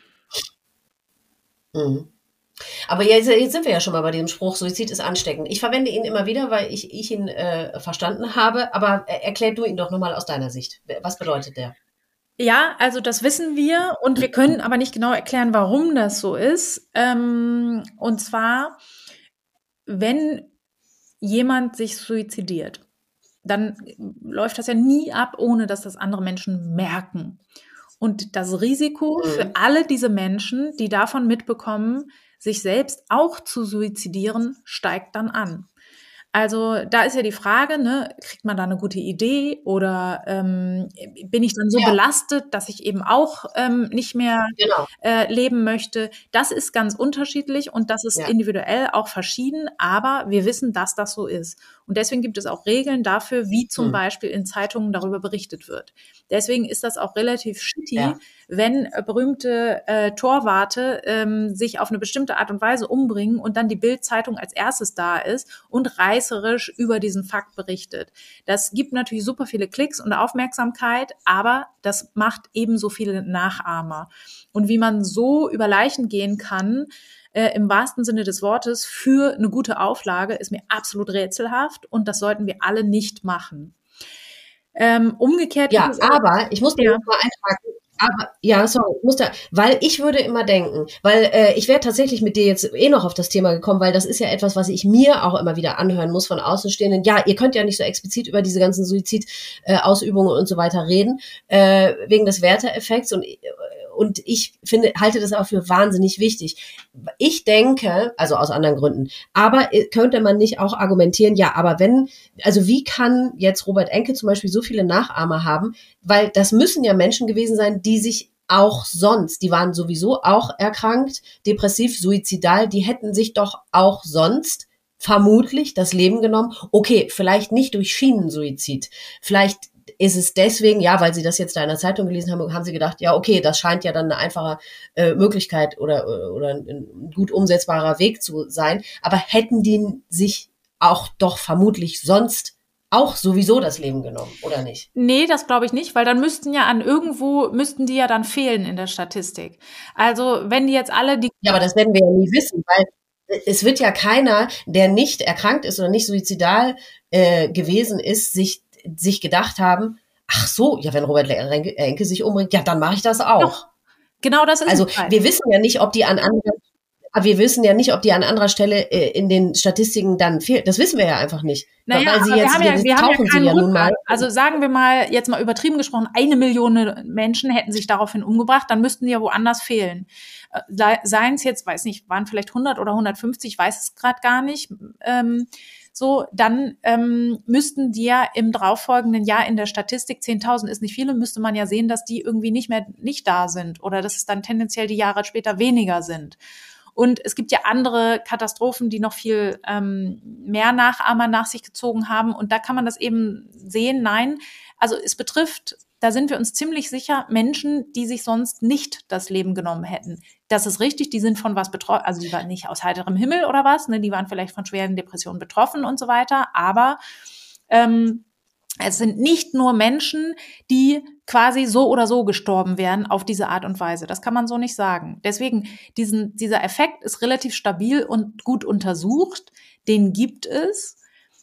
[SPEAKER 1] Mhm. Aber jetzt, jetzt sind wir ja schon mal bei diesem Spruch, Suizid ist ansteckend. Ich verwende ihn immer wieder, weil ich, ich ihn äh, verstanden habe, aber äh, erklär du ihn doch nochmal aus deiner Sicht. Was bedeutet der?
[SPEAKER 2] Ja, also das wissen wir und wir können aber nicht genau erklären, warum das so ist. Ähm, und zwar, wenn jemand sich suizidiert, dann läuft das ja nie ab, ohne dass das andere Menschen merken. Und das Risiko mhm. für alle diese Menschen, die davon mitbekommen, sich selbst auch zu suizidieren, steigt dann an. Also da ist ja die Frage, ne, kriegt man da eine gute Idee oder ähm, bin ich dann so ja. belastet, dass ich eben auch ähm, nicht mehr genau. äh, leben möchte? Das ist ganz unterschiedlich und das ist ja. individuell auch verschieden, aber wir wissen, dass das so ist. Und deswegen gibt es auch Regeln dafür, wie zum hm. Beispiel in Zeitungen darüber berichtet wird. Deswegen ist das auch relativ shitty, ja. wenn äh, berühmte äh, Torwarte ähm, sich auf eine bestimmte Art und Weise umbringen und dann die Bild-Zeitung als erstes da ist und reißerisch über diesen Fakt berichtet. Das gibt natürlich super viele Klicks und Aufmerksamkeit, aber das macht ebenso viele Nachahmer. Und wie man so über Leichen gehen kann, Äh, im wahrsten Sinne des Wortes, für eine gute Auflage, ist mir absolut rätselhaft und das sollten wir alle nicht machen. Ähm, umgekehrt
[SPEAKER 1] Ja,
[SPEAKER 2] ist es auch,
[SPEAKER 1] aber ich muss mir
[SPEAKER 2] ja.
[SPEAKER 1] jetzt mal eintragen, aber ja, sorry, ich muss da, weil ich würde immer denken, weil äh, ich wäre tatsächlich mit dir jetzt eh noch auf das Thema gekommen, weil das ist ja etwas, was ich mir auch immer wieder anhören muss von Außenstehenden. Ja, ihr könnt ja nicht so explizit über diese ganzen Suizidausübungen äh, und so weiter reden, äh, wegen des Werteeffekts und und ich finde, halte das aber für wahnsinnig wichtig. Ich denke, also aus anderen Gründen, aber könnte man nicht auch argumentieren, ja, aber wenn, also wie kann jetzt Robert Enke zum Beispiel so viele Nachahmer haben, weil das müssen ja Menschen gewesen sein, die sich auch sonst, die waren sowieso auch erkrankt, depressiv, suizidal, die hätten sich doch auch sonst vermutlich das Leben genommen. Okay, vielleicht nicht durch Schienensuizid, vielleicht ist es deswegen, ja, weil sie das jetzt da in der Zeitung gelesen haben, haben sie gedacht, ja, okay, das scheint ja dann eine einfache äh, Möglichkeit oder, oder ein gut umsetzbarer Weg zu sein. Aber hätten die sich auch doch vermutlich sonst auch sowieso das Leben genommen, oder nicht?
[SPEAKER 2] Nee, das glaube ich nicht, weil dann müssten ja an irgendwo, müssten die ja dann fehlen in der Statistik. Also wenn die jetzt alle die...
[SPEAKER 1] Ja, aber das werden wir ja nie wissen, weil es wird ja keiner, der nicht erkrankt ist oder nicht suizidal äh, gewesen ist, sich sich gedacht haben, ach so, ja, wenn Robert Enke sich umbringt, ja, dann mache ich das auch.
[SPEAKER 2] Doch, genau das ist
[SPEAKER 1] also
[SPEAKER 2] es halt.
[SPEAKER 1] Wir wissen ja nicht, ob die an anderer, aber wir wissen ja nicht, ob die an anderer Stelle äh, in den Statistiken dann fehlt. Das wissen wir ja einfach nicht.
[SPEAKER 2] Naja,
[SPEAKER 1] weil sie
[SPEAKER 2] aber
[SPEAKER 1] jetzt,
[SPEAKER 2] wir haben ja,
[SPEAKER 1] jetzt
[SPEAKER 2] wir haben ja
[SPEAKER 1] tauchen
[SPEAKER 2] keinen
[SPEAKER 1] sie ja nun
[SPEAKER 2] Rückgang.
[SPEAKER 1] mal.
[SPEAKER 2] Also sagen wir mal, jetzt mal übertrieben gesprochen, eine Million Menschen hätten sich daraufhin umgebracht, dann müssten die ja woanders fehlen. Äh, seien es jetzt, weiß nicht, waren vielleicht hundert oder hundertfünfzig, ich weiß es gerade gar nicht, ähm, so, dann ähm, müssten die ja im darauffolgenden Jahr in der Statistik, zehntausend ist nicht viele, müsste man ja sehen, dass die irgendwie nicht mehr nicht da sind oder dass es dann tendenziell die Jahre später weniger sind. Und es gibt ja andere Katastrophen, die noch viel ähm, mehr Nachahmer nach sich gezogen haben. Und da kann man das eben sehen. Nein, also es betrifft, da sind wir uns ziemlich sicher, Menschen, die sich sonst nicht das Leben genommen hätten. Das ist richtig, die sind von was betroffen, also die waren nicht aus heiterem Himmel oder was, ne? Die waren vielleicht von schweren Depressionen betroffen und so weiter. Aber ähm, es sind nicht nur Menschen, die quasi so oder so gestorben wären auf diese Art und Weise. Das kann man so nicht sagen. Deswegen, diesen, dieser Effekt ist relativ stabil und gut untersucht. Den gibt es.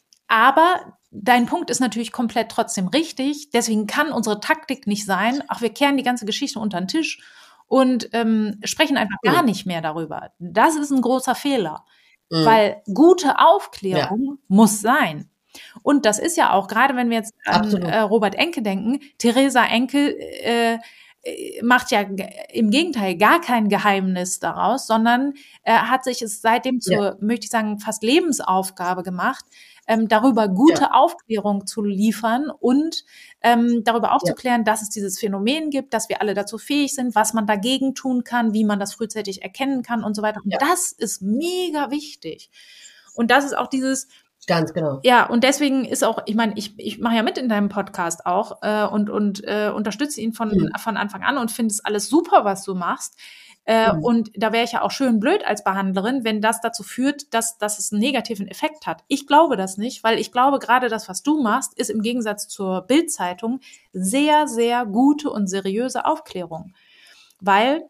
[SPEAKER 2] Aber dein Punkt ist natürlich komplett trotzdem richtig. Deswegen kann unsere Taktik nicht sein, ach, wir kehren die ganze Geschichte unter den Tisch und ähm, sprechen einfach gar nicht mehr darüber. Das ist ein großer Fehler. Mhm. Weil gute Aufklärung ja. muss sein. Und das ist ja auch, gerade wenn wir jetzt an äh, Robert Enke denken, Theresa Enke äh, macht ja im Gegenteil gar kein Geheimnis daraus, sondern äh, hat sich es seitdem zur, ja. möchte ich sagen, fast Lebensaufgabe gemacht, ähm, darüber gute ja. Aufklärung zu liefern und ähm, darüber aufzuklären, ja. dass es dieses Phänomen gibt, dass wir alle dazu fähig sind, was man dagegen tun kann, wie man das frühzeitig erkennen kann und so weiter. Und ja. das ist mega wichtig. Und das ist auch dieses
[SPEAKER 1] Ganz genau.
[SPEAKER 2] Ja, und deswegen ist auch, ich meine, ich, ich mache ja mit in deinem Podcast auch äh, und, und äh, unterstütze ihn von, mhm. von Anfang an und finde es alles super, was du machst. Äh, mhm. Und da wäre ich ja auch schön blöd als Behandlerin, wenn das dazu führt, dass, dass es einen negativen Effekt hat. Ich glaube das nicht, weil ich glaube, gerade das, was du machst, ist im Gegensatz zur Bild-Zeitung sehr, sehr gute und seriöse Aufklärung. Weil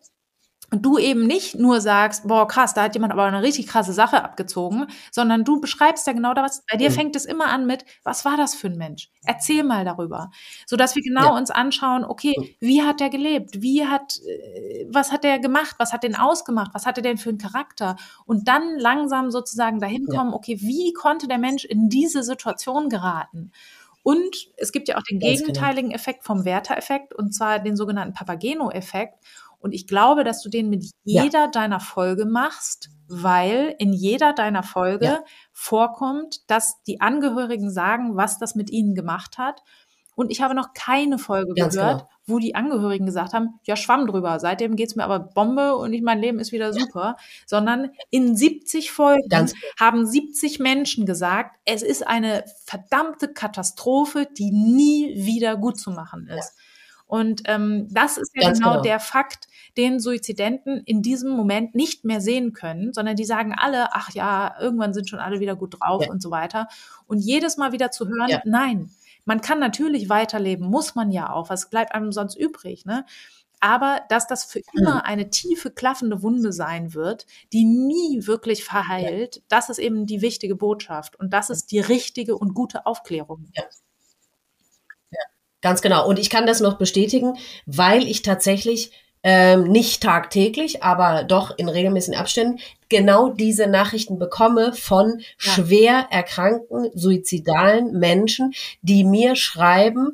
[SPEAKER 2] du eben nicht nur sagst, boah, krass, da hat jemand aber eine richtig krasse Sache abgezogen, sondern du beschreibst ja genau das. Bei dir mhm. fängt es immer an mit, was war das für ein Mensch? Erzähl mal darüber. Sodass wir genau ja. uns anschauen, okay, wie hat der gelebt? Wie hat, was hat der gemacht? Was hat den ausgemacht? Was hatte der denn für einen Charakter? Und dann langsam sozusagen dahin kommen, ja. okay, wie konnte der Mensch in diese Situation geraten? Und es gibt ja auch den Ganz gegenteiligen genau. Effekt vom Werther-Effekt, und zwar den sogenannten Papageno-Effekt. Und ich glaube, dass du den mit jeder ja. deiner Folge machst, weil in jeder deiner Folge ja. vorkommt, dass die Angehörigen sagen, was das mit ihnen gemacht hat. Und ich habe noch keine Folge Ganz gehört, genau. wo die Angehörigen gesagt haben, ja, schwamm drüber, seitdem geht's mir aber Bombe und ich, mein Leben ist wieder super. Sondern in siebzig Folgen Ganz haben siebzig Menschen gesagt, es ist eine verdammte Katastrophe, die nie wieder gut zu machen ist. Ja. Und ähm, das ist ja genau, genau der Fakt, den Suizidenten in diesem Moment nicht mehr sehen können, sondern die sagen alle, ach ja, irgendwann sind schon alle wieder gut drauf ja. und so weiter. Und jedes Mal wieder zu hören, ja. nein, man kann natürlich weiterleben, muss man ja auch, was bleibt einem sonst übrig, ne? Aber dass das für immer mhm. eine tiefe, klaffende Wunde sein wird, die nie wirklich verheilt, ja. das ist eben die wichtige Botschaft. Und das ist die richtige und gute Aufklärung.
[SPEAKER 1] Ja. Ganz genau. Und ich kann das noch bestätigen, weil ich tatsächlich ähm, nicht tagtäglich, aber doch in regelmäßigen Abständen genau diese Nachrichten bekomme von ja. schwer erkrankten, suizidalen Menschen, die mir schreiben,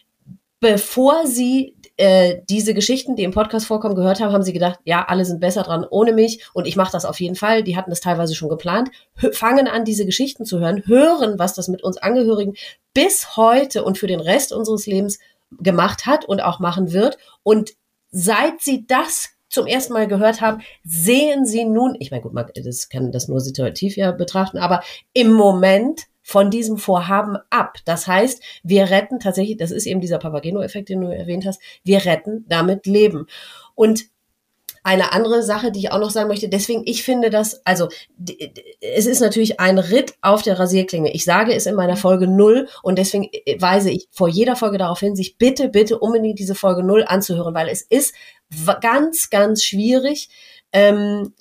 [SPEAKER 1] bevor sie äh, diese Geschichten, die im Podcast vorkommen, gehört haben, haben sie gedacht, ja, alle sind besser dran ohne mich und ich mache das auf jeden Fall. Die hatten das teilweise schon geplant, H- fangen an, diese Geschichten zu hören, hören, was das mit uns Angehörigen bis heute und für den Rest unseres Lebens gemacht hat und auch machen wird. Und seit sie das zum ersten Mal gehört haben, sehen sie nun, ich meine, gut, man das kann das nur situativ ja betrachten, aber im Moment von diesem Vorhaben ab. Das heißt, wir retten tatsächlich, das ist eben dieser Papageno-Effekt, den du erwähnt hast, wir retten damit Leben. Und eine andere Sache, die ich auch noch sagen möchte, deswegen, ich finde das, also d- d- es ist natürlich ein Ritt auf der Rasierklinge. Ich sage es in meiner Folge null und deswegen weise ich vor jeder Folge darauf hin, sich bitte, bitte unbedingt diese Folge null anzuhören, weil es ist w- ganz, ganz schwierig, ähm,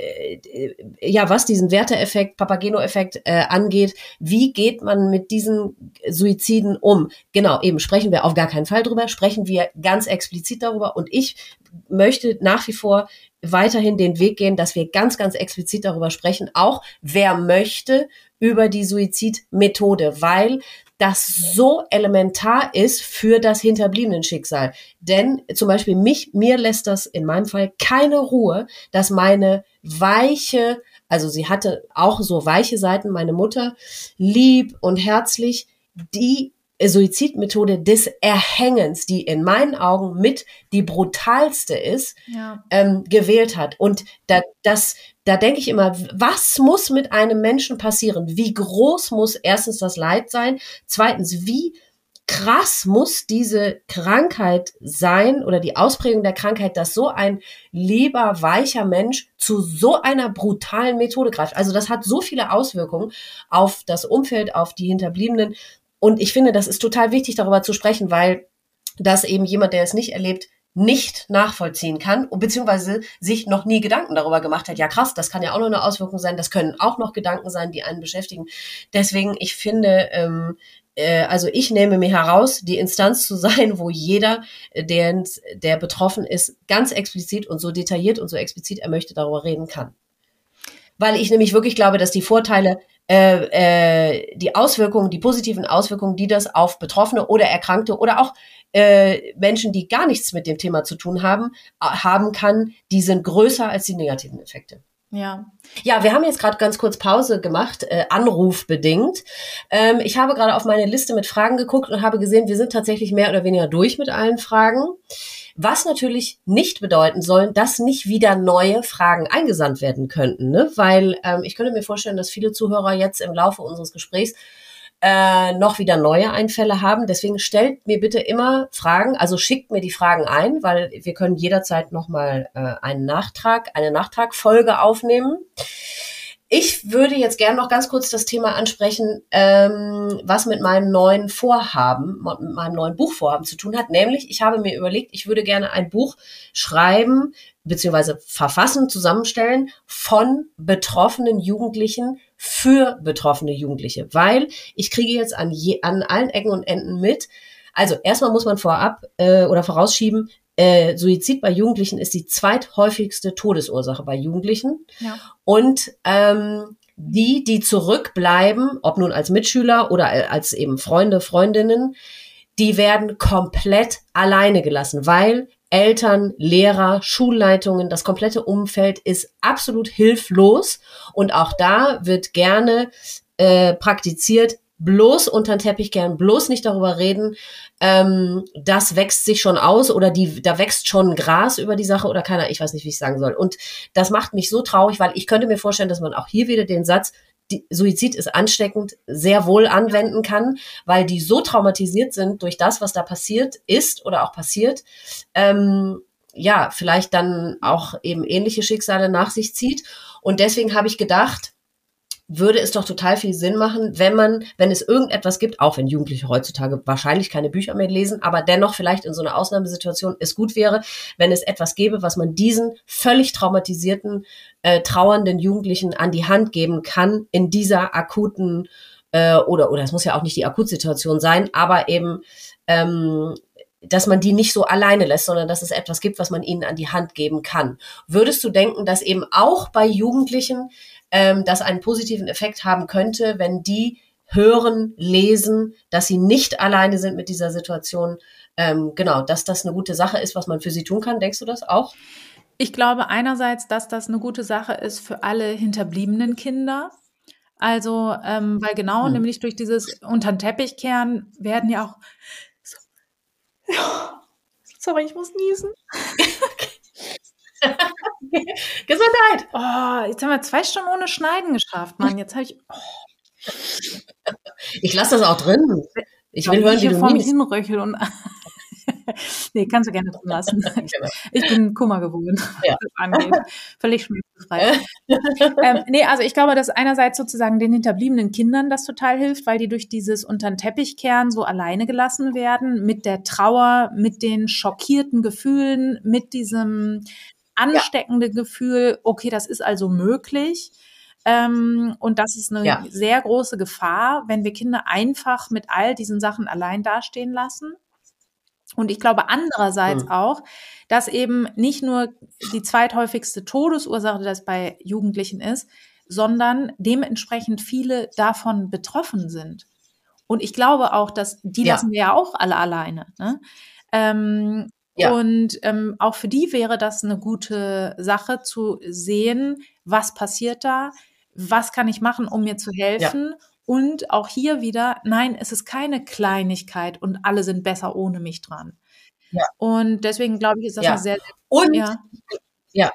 [SPEAKER 1] äh, ja, was diesen Werther-Effekt, Papageno-Effekt äh, angeht, wie geht man mit diesen Suiziden um? Genau, eben sprechen wir auf gar keinen Fall drüber, sprechen wir ganz explizit darüber und ich möchte nach wie vor weiterhin den Weg gehen, dass wir ganz, ganz explizit darüber sprechen, auch wer möchte über die Suizidmethode, weil das so elementar ist für das Hinterbliebenenschicksal. Denn zum Beispiel mich, mir lässt das in meinem Fall keine Ruhe, dass meine weiche, also sie hatte auch so weiche Seiten, meine Mutter, lieb und herzlich, die Suizidmethode des Erhängens, die in meinen Augen mit die brutalste ist, ja. ähm, gewählt hat. Und da, das, da denke ich immer, was muss mit einem Menschen passieren? Wie groß muss erstens das Leid sein? Zweitens, wie krass muss diese Krankheit sein oder die Ausprägung der Krankheit, dass so ein lieber, weicher Mensch zu so einer brutalen Methode greift? Also das hat so viele Auswirkungen auf das Umfeld, auf die Hinterbliebenen. Und ich finde, das ist total wichtig, darüber zu sprechen, weil das eben jemand, der es nicht erlebt, nicht nachvollziehen kann, beziehungsweise sich noch nie Gedanken darüber gemacht hat. Ja krass, das kann ja auch noch eine Auswirkung sein, das können auch noch Gedanken sein, die einen beschäftigen. Deswegen, ich finde, ähm, äh, also ich nehme mir heraus, die Instanz zu sein, wo jeder, der, der betroffen ist, ganz explizit und so detailliert und so explizit er möchte, darüber reden kann. Weil ich nämlich wirklich glaube, dass die Vorteile, äh, äh, die Auswirkungen, die positiven Auswirkungen, die das auf Betroffene oder Erkrankte oder auch äh, Menschen, die gar nichts mit dem Thema zu tun haben, haben kann, die sind größer als die negativen Effekte.
[SPEAKER 2] Ja.
[SPEAKER 1] Ja, wir haben jetzt gerade ganz kurz Pause gemacht, äh, anrufbedingt. Ähm, ich habe gerade auf meine Liste mit Fragen geguckt und habe gesehen, wir sind tatsächlich mehr oder weniger durch mit allen Fragen. Was natürlich nicht bedeuten soll, dass nicht wieder neue Fragen eingesandt werden könnten, ne? Weil ähm, ich könnte mir vorstellen, dass viele Zuhörer jetzt im Laufe unseres Gesprächs äh, noch wieder neue Einfälle haben. Deswegen stellt mir bitte immer Fragen, also schickt mir die Fragen ein, weil wir können jederzeit nochmal äh, einen Nachtrag, eine Nachtragfolge aufnehmen. Ich würde jetzt gerne noch ganz kurz das Thema ansprechen, ähm, was mit meinem neuen Vorhaben, mit meinem neuen Buchvorhaben zu tun hat. Nämlich, ich habe mir überlegt, ich würde gerne ein Buch schreiben, beziehungsweise verfassen, zusammenstellen von betroffenen Jugendlichen für betroffene Jugendliche. Weil ich kriege jetzt an, je, an allen Ecken und Enden mit, also erstmal muss man vorab äh, oder vorausschieben, Äh, Suizid bei Jugendlichen ist die zweithäufigste Todesursache bei Jugendlichen. Ja. Und ähm, die, die zurückbleiben, ob nun als Mitschüler oder als eben Freunde, Freundinnen, die werden komplett alleine gelassen, weil Eltern, Lehrer, Schulleitungen, das komplette Umfeld ist absolut hilflos. Und auch da wird gerne äh, praktiziert, bloß unter den Teppich kehren, bloß nicht darüber reden, ähm, das wächst sich schon aus oder die, da wächst schon Gras über die Sache oder keiner, ich weiß nicht, wie ich sagen soll. Und das macht mich so traurig, weil ich könnte mir vorstellen, dass man auch hier wieder den Satz, die, Suizid ist ansteckend, sehr wohl anwenden kann, weil die so traumatisiert sind durch das, was da passiert ist oder auch passiert, ähm, ja, vielleicht dann auch eben ähnliche Schicksale nach sich zieht. Und deswegen habe ich gedacht, würde es doch total viel Sinn machen, wenn man, wenn es irgendetwas gibt, auch wenn Jugendliche heutzutage wahrscheinlich keine Bücher mehr lesen, aber dennoch vielleicht in so einer Ausnahmesituation es gut wäre, wenn es etwas gäbe, was man diesen völlig traumatisierten, äh, trauernden Jugendlichen an die Hand geben kann in dieser akuten äh, oder, oder es muss ja auch nicht die Akutsituation sein, aber eben, ähm, dass man die nicht so alleine lässt, sondern dass es etwas gibt, was man ihnen an die Hand geben kann. Würdest du denken, dass eben auch bei Jugendlichen ähm, das einen positiven Effekt haben könnte, wenn die hören, lesen, dass sie nicht alleine sind mit dieser Situation? Ähm, genau, dass das eine gute Sache ist, was man für sie tun kann. Denkst du das auch?
[SPEAKER 2] Ich glaube einerseits, dass das eine gute Sache ist für alle hinterbliebenen Kinder. Also, ähm, weil genau, hm. nämlich durch dieses unter den Teppich kehren werden ja auch... Sorry, ich muss niesen.
[SPEAKER 1] Gesundheit!
[SPEAKER 2] Oh, jetzt haben wir zwei Stunden ohne Schneiden geschafft, Mann. Jetzt habe ich... Oh.
[SPEAKER 1] Ich lasse das auch drin. Ich will
[SPEAKER 2] ja,
[SPEAKER 1] hören,
[SPEAKER 2] ich
[SPEAKER 1] wie
[SPEAKER 2] hier
[SPEAKER 1] du
[SPEAKER 2] vor mir
[SPEAKER 1] niest.
[SPEAKER 2] hinröchel und... Nee, kannst du gerne drin lassen. Ich, ich bin Kummer gewohnt,
[SPEAKER 1] ja.
[SPEAKER 2] was das angeht. Völlig schmerzbefreit. ähm, nee, also ich glaube, dass einerseits sozusagen den hinterbliebenen Kindern das total hilft, weil die durch dieses unter den Teppich kehren so alleine gelassen werden, mit der Trauer, mit den schockierten Gefühlen, mit diesem ansteckenden ja. Gefühl, okay, das ist also möglich. Ähm, und das ist eine ja. sehr große Gefahr, wenn wir Kinder einfach mit all diesen Sachen allein dastehen lassen. Und ich glaube andererseits hm. auch, dass eben nicht nur die zweithäufigste Todesursache das bei Jugendlichen ist, sondern dementsprechend viele davon betroffen sind. Und ich glaube auch, dass die ja. lassen wir ja auch alle alleine. Ne? Ähm, ja. Und ähm, auch für die wäre das eine gute Sache zu sehen, was passiert da, was kann ich machen, um mir zu helfen. Ja. Und auch hier wieder, nein, es ist keine Kleinigkeit und alle sind besser ohne mich dran. Ja. Und deswegen glaube ich, ist das ja. eine sehr, sehr
[SPEAKER 1] und ja. ja.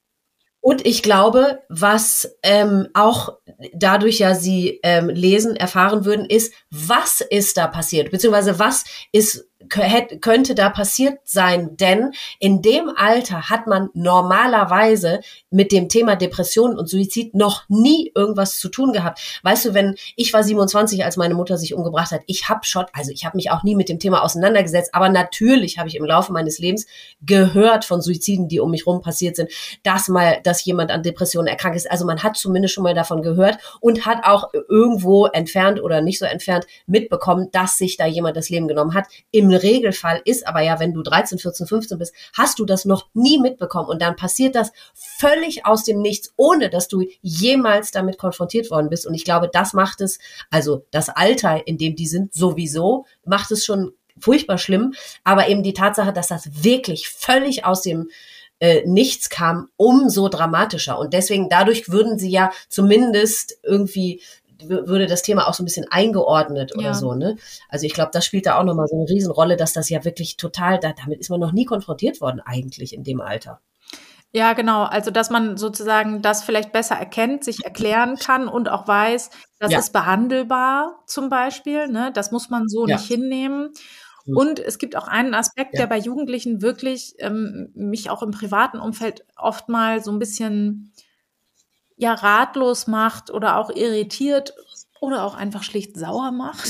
[SPEAKER 1] Und ich glaube, was ähm, auch dadurch ja sie ähm, lesen, erfahren würden, ist, was ist da passiert, beziehungsweise was ist könnte da passiert sein, denn in dem Alter hat man normalerweise mit dem Thema Depression und Suizid noch nie irgendwas zu tun gehabt. Weißt du, wenn ich war siebenundzwanzig, als meine Mutter sich umgebracht hat, ich habe schon, also ich habe mich auch nie mit dem Thema auseinandergesetzt, aber natürlich habe ich im Laufe meines Lebens gehört von Suiziden, die um mich rum passiert sind, dass mal, dass jemand an Depressionen erkrankt ist. Also man hat zumindest schon mal davon gehört und hat auch irgendwo entfernt oder nicht so entfernt mitbekommen, dass sich da jemand das Leben genommen hat. Im Regelfall ist aber ja, wenn du dreizehn, vierzehn, fünfzehn bist, hast du das noch nie mitbekommen und dann passiert das völlig aus dem Nichts, ohne dass du jemals damit konfrontiert worden bist und ich glaube, das macht es, also das Alter, in dem die sind, sowieso, macht es schon furchtbar schlimm, aber eben die Tatsache, dass das wirklich völlig aus dem äh, Nichts kam, umso dramatischer und deswegen, dadurch würden sie ja zumindest irgendwie würde das Thema auch so ein bisschen eingeordnet oder ja. so, ne? Also ich glaube, das spielt da auch nochmal so eine Riesenrolle, dass das ja wirklich total, da, damit ist man noch nie konfrontiert worden eigentlich in dem Alter.
[SPEAKER 2] Ja, genau. Also, dass man sozusagen das vielleicht besser erkennt, sich erklären kann und auch weiß, das ja. ist behandelbar zum Beispiel, ne? Das muss man so ja. nicht hinnehmen. Und es gibt auch einen Aspekt, ja. der bei Jugendlichen wirklich ähm, mich auch im privaten Umfeld oft mal so ein bisschen ja ratlos macht oder auch irritiert oder auch einfach schlicht sauer macht.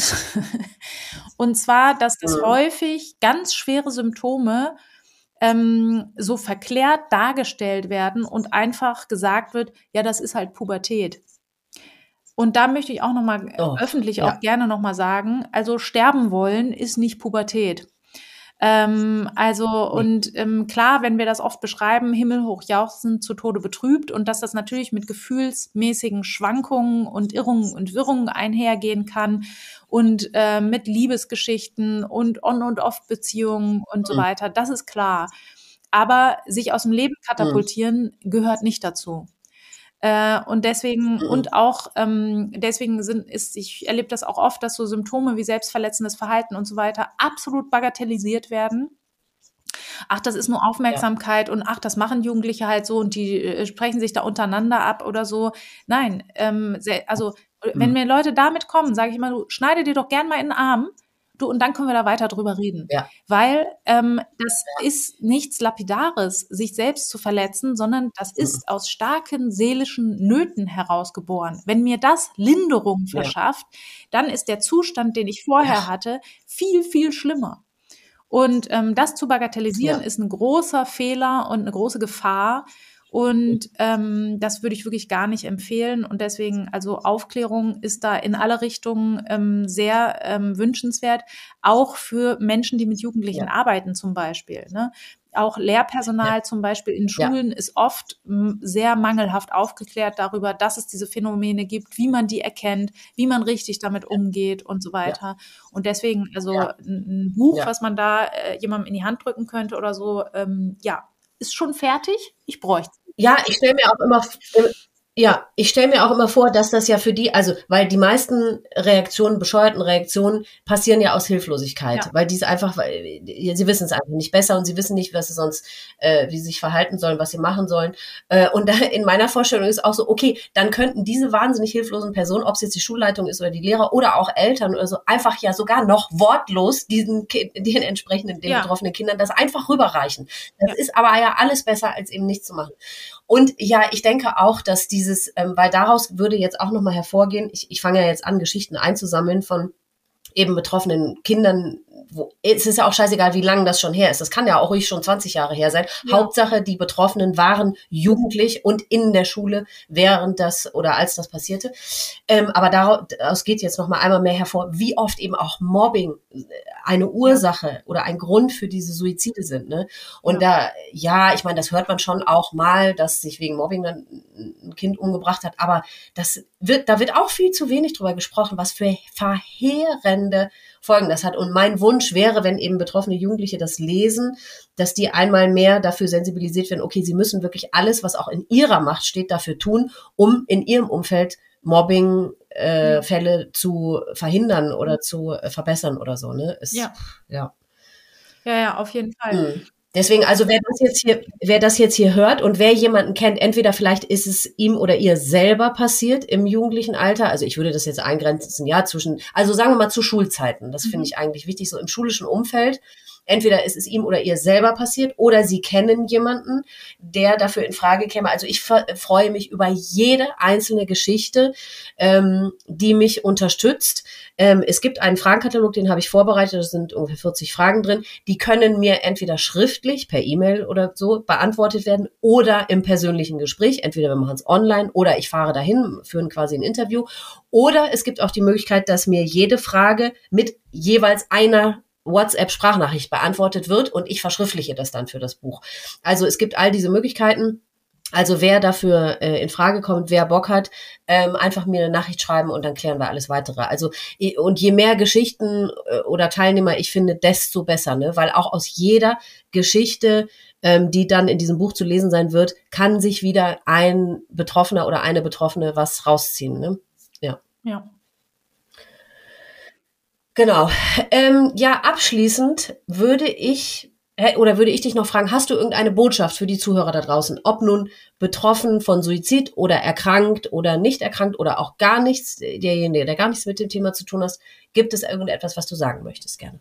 [SPEAKER 2] Und zwar, dass das ja. häufig ganz schwere Symptome ähm, so verklärt dargestellt werden und einfach gesagt wird, ja, das ist halt Pubertät. Und da möchte ich auch nochmal oh, öffentlich ja. auch gerne nochmal sagen, also sterben wollen ist nicht Pubertät. Ähm, also und ähm, klar, wenn wir das oft beschreiben, himmelhoch jauchzend, zu Tode betrübt und dass das natürlich mit gefühlsmäßigen Schwankungen und Irrungen und Wirrungen einhergehen kann und äh, mit Liebesgeschichten und On- und Off-Beziehungen und mhm. so weiter, das ist klar. Aber sich aus dem Leben katapultieren mhm. gehört nicht dazu. Äh, und deswegen, mhm. und auch ähm, deswegen sind, ist, ich erlebe das auch oft, dass so Symptome wie selbstverletzendes Verhalten und so weiter absolut bagatellisiert werden. Ach, das ist nur Aufmerksamkeit ja. und ach, das machen Jugendliche halt so und die äh, sprechen sich da untereinander ab oder so. Nein, ähm, sehr, also mhm. wenn mir Leute damit kommen, sage ich immer, du schneide dir doch gern mal in den Arm. Du, und dann können wir da weiter drüber reden. Ja. Weil ähm, das ja. ist nichts Lapidares, sich selbst zu verletzen, sondern das mhm. ist aus starken seelischen Nöten herausgeboren. Wenn mir das Linderung ja. verschafft, dann ist der Zustand, den ich vorher ja. hatte, viel, viel schlimmer. Und ähm, das zu bagatellisieren ja. ist ein großer Fehler und eine große Gefahr. Und ähm, das würde ich wirklich gar nicht empfehlen. Und deswegen, also Aufklärung ist da in alle Richtungen ähm, sehr ähm, wünschenswert, auch für Menschen, die mit Jugendlichen
[SPEAKER 1] Ja.
[SPEAKER 2] arbeiten zum Beispiel. Ne? Auch Lehrpersonal
[SPEAKER 1] Ja.
[SPEAKER 2] zum Beispiel in
[SPEAKER 1] Ja.
[SPEAKER 2] Schulen ist oft m, sehr mangelhaft aufgeklärt darüber, dass es diese Phänomene gibt, wie man die erkennt, wie man richtig damit umgeht und so weiter. Und deswegen, also
[SPEAKER 1] Ja.
[SPEAKER 2] ein, ein Buch,
[SPEAKER 1] Ja.
[SPEAKER 2] was man da äh, jemandem in die Hand drücken könnte oder so, ähm, ja, ist schon fertig. Ich bräuchte es.
[SPEAKER 1] Ja, ich stelle mir auch immer, ja, ich stelle mir auch immer vor, dass das ja für die, also, weil die meisten Reaktionen, bescheuerten Reaktionen passieren ja aus Hilflosigkeit,
[SPEAKER 2] Ja.
[SPEAKER 1] weil die es einfach, weil sie wissen es einfach nicht besser und sie wissen nicht, was sie sonst, äh, wie sie sich verhalten sollen, was sie machen sollen. Äh, und da in meiner Vorstellung ist auch so, okay, dann könnten diese wahnsinnig hilflosen Personen, ob es jetzt die Schulleitung ist oder die Lehrer oder auch Eltern oder so, einfach ja sogar noch wortlos diesen, den entsprechenden, den
[SPEAKER 2] Ja.
[SPEAKER 1] betroffenen Kindern das einfach rüberreichen. Das
[SPEAKER 2] Ja.
[SPEAKER 1] ist aber ja alles besser, als eben nichts zu machen. Und ja, ich denke auch, dass dieses, ähm, weil daraus würde jetzt auch nochmal hervorgehen, ich, ich fange ja jetzt an, Geschichten einzusammeln von eben betroffenen Kindern, wo, es ist ja auch scheißegal, wie lange das schon her ist. Das kann ja auch ruhig schon zwanzig Jahre her sein.
[SPEAKER 2] Ja.
[SPEAKER 1] Hauptsache, die Betroffenen waren jugendlich und in der Schule, während das oder als das passierte. Ähm, aber daraus geht jetzt nochmal einmal mehr hervor, wie oft eben auch Mobbing eine Ursache ja. oder ein Grund für diese Suizide sind. Ne? Und ja. da, ja, ich meine, das hört man schon auch mal, dass sich wegen Mobbing dann ein Kind umgebracht hat. Aber das wird, da wird auch viel zu wenig drüber gesprochen, was für verheerende Folgen das hat. Und mein Wunsch wäre, wenn eben betroffene Jugendliche das lesen, dass die einmal mehr dafür sensibilisiert werden, okay, sie müssen wirklich alles, was auch in ihrer Macht steht, dafür tun, um in ihrem Umfeld Mobbing-Fälle äh, zu verhindern oder zu äh, verbessern oder so. Ne? Ist,
[SPEAKER 2] ja.
[SPEAKER 1] ja.
[SPEAKER 2] Ja, ja, auf jeden Fall.
[SPEAKER 1] Mhm. Deswegen, also wer das jetzt hier, wer das jetzt hier hört und wer jemanden kennt, entweder vielleicht ist es ihm oder ihr selber passiert im jugendlichen Alter, also ich würde das jetzt eingrenzen, ja, zwischen, also sagen wir mal zu Schulzeiten, das mhm. finde ich eigentlich wichtig, so im schulischen Umfeld, entweder ist es ihm oder ihr selber passiert oder sie kennen jemanden, der dafür in Frage käme. Also ich freue mich über jede einzelne Geschichte, ähm, die mich unterstützt. Ähm, es gibt einen Fragenkatalog, den habe ich vorbereitet, da sind ungefähr vierzig Fragen drin. Die können mir entweder schriftlich, per E-Mail oder so beantwortet werden oder im persönlichen Gespräch. Entweder wir machen es online oder ich fahre dahin, führen quasi ein Interview. Oder es gibt auch die Möglichkeit, dass mir jede Frage mit jeweils einer WhatsApp-Sprachnachricht beantwortet wird und ich verschriftliche das dann für das Buch. Also es gibt all diese Möglichkeiten. Also wer dafür äh, in Frage kommt, wer Bock hat, ähm, einfach mir eine Nachricht schreiben und dann klären wir alles weitere. Also und je mehr Geschichten äh, oder Teilnehmer ich finde, desto besser, ne? Weil auch aus jeder Geschichte, ähm, die dann in diesem Buch zu lesen sein wird, kann sich wieder ein Betroffener oder eine Betroffene was rausziehen, ne? Ja.
[SPEAKER 2] Ja.
[SPEAKER 1] Genau. Ähm, ja, abschließend würde ich oder würde ich dich noch fragen, hast du irgendeine Botschaft für die Zuhörer da draußen, ob nun betroffen von Suizid oder erkrankt oder nicht erkrankt oder auch gar nichts, derjenige, der gar nichts mit dem Thema zu tun hat, gibt es irgendetwas, was du sagen möchtest gerne?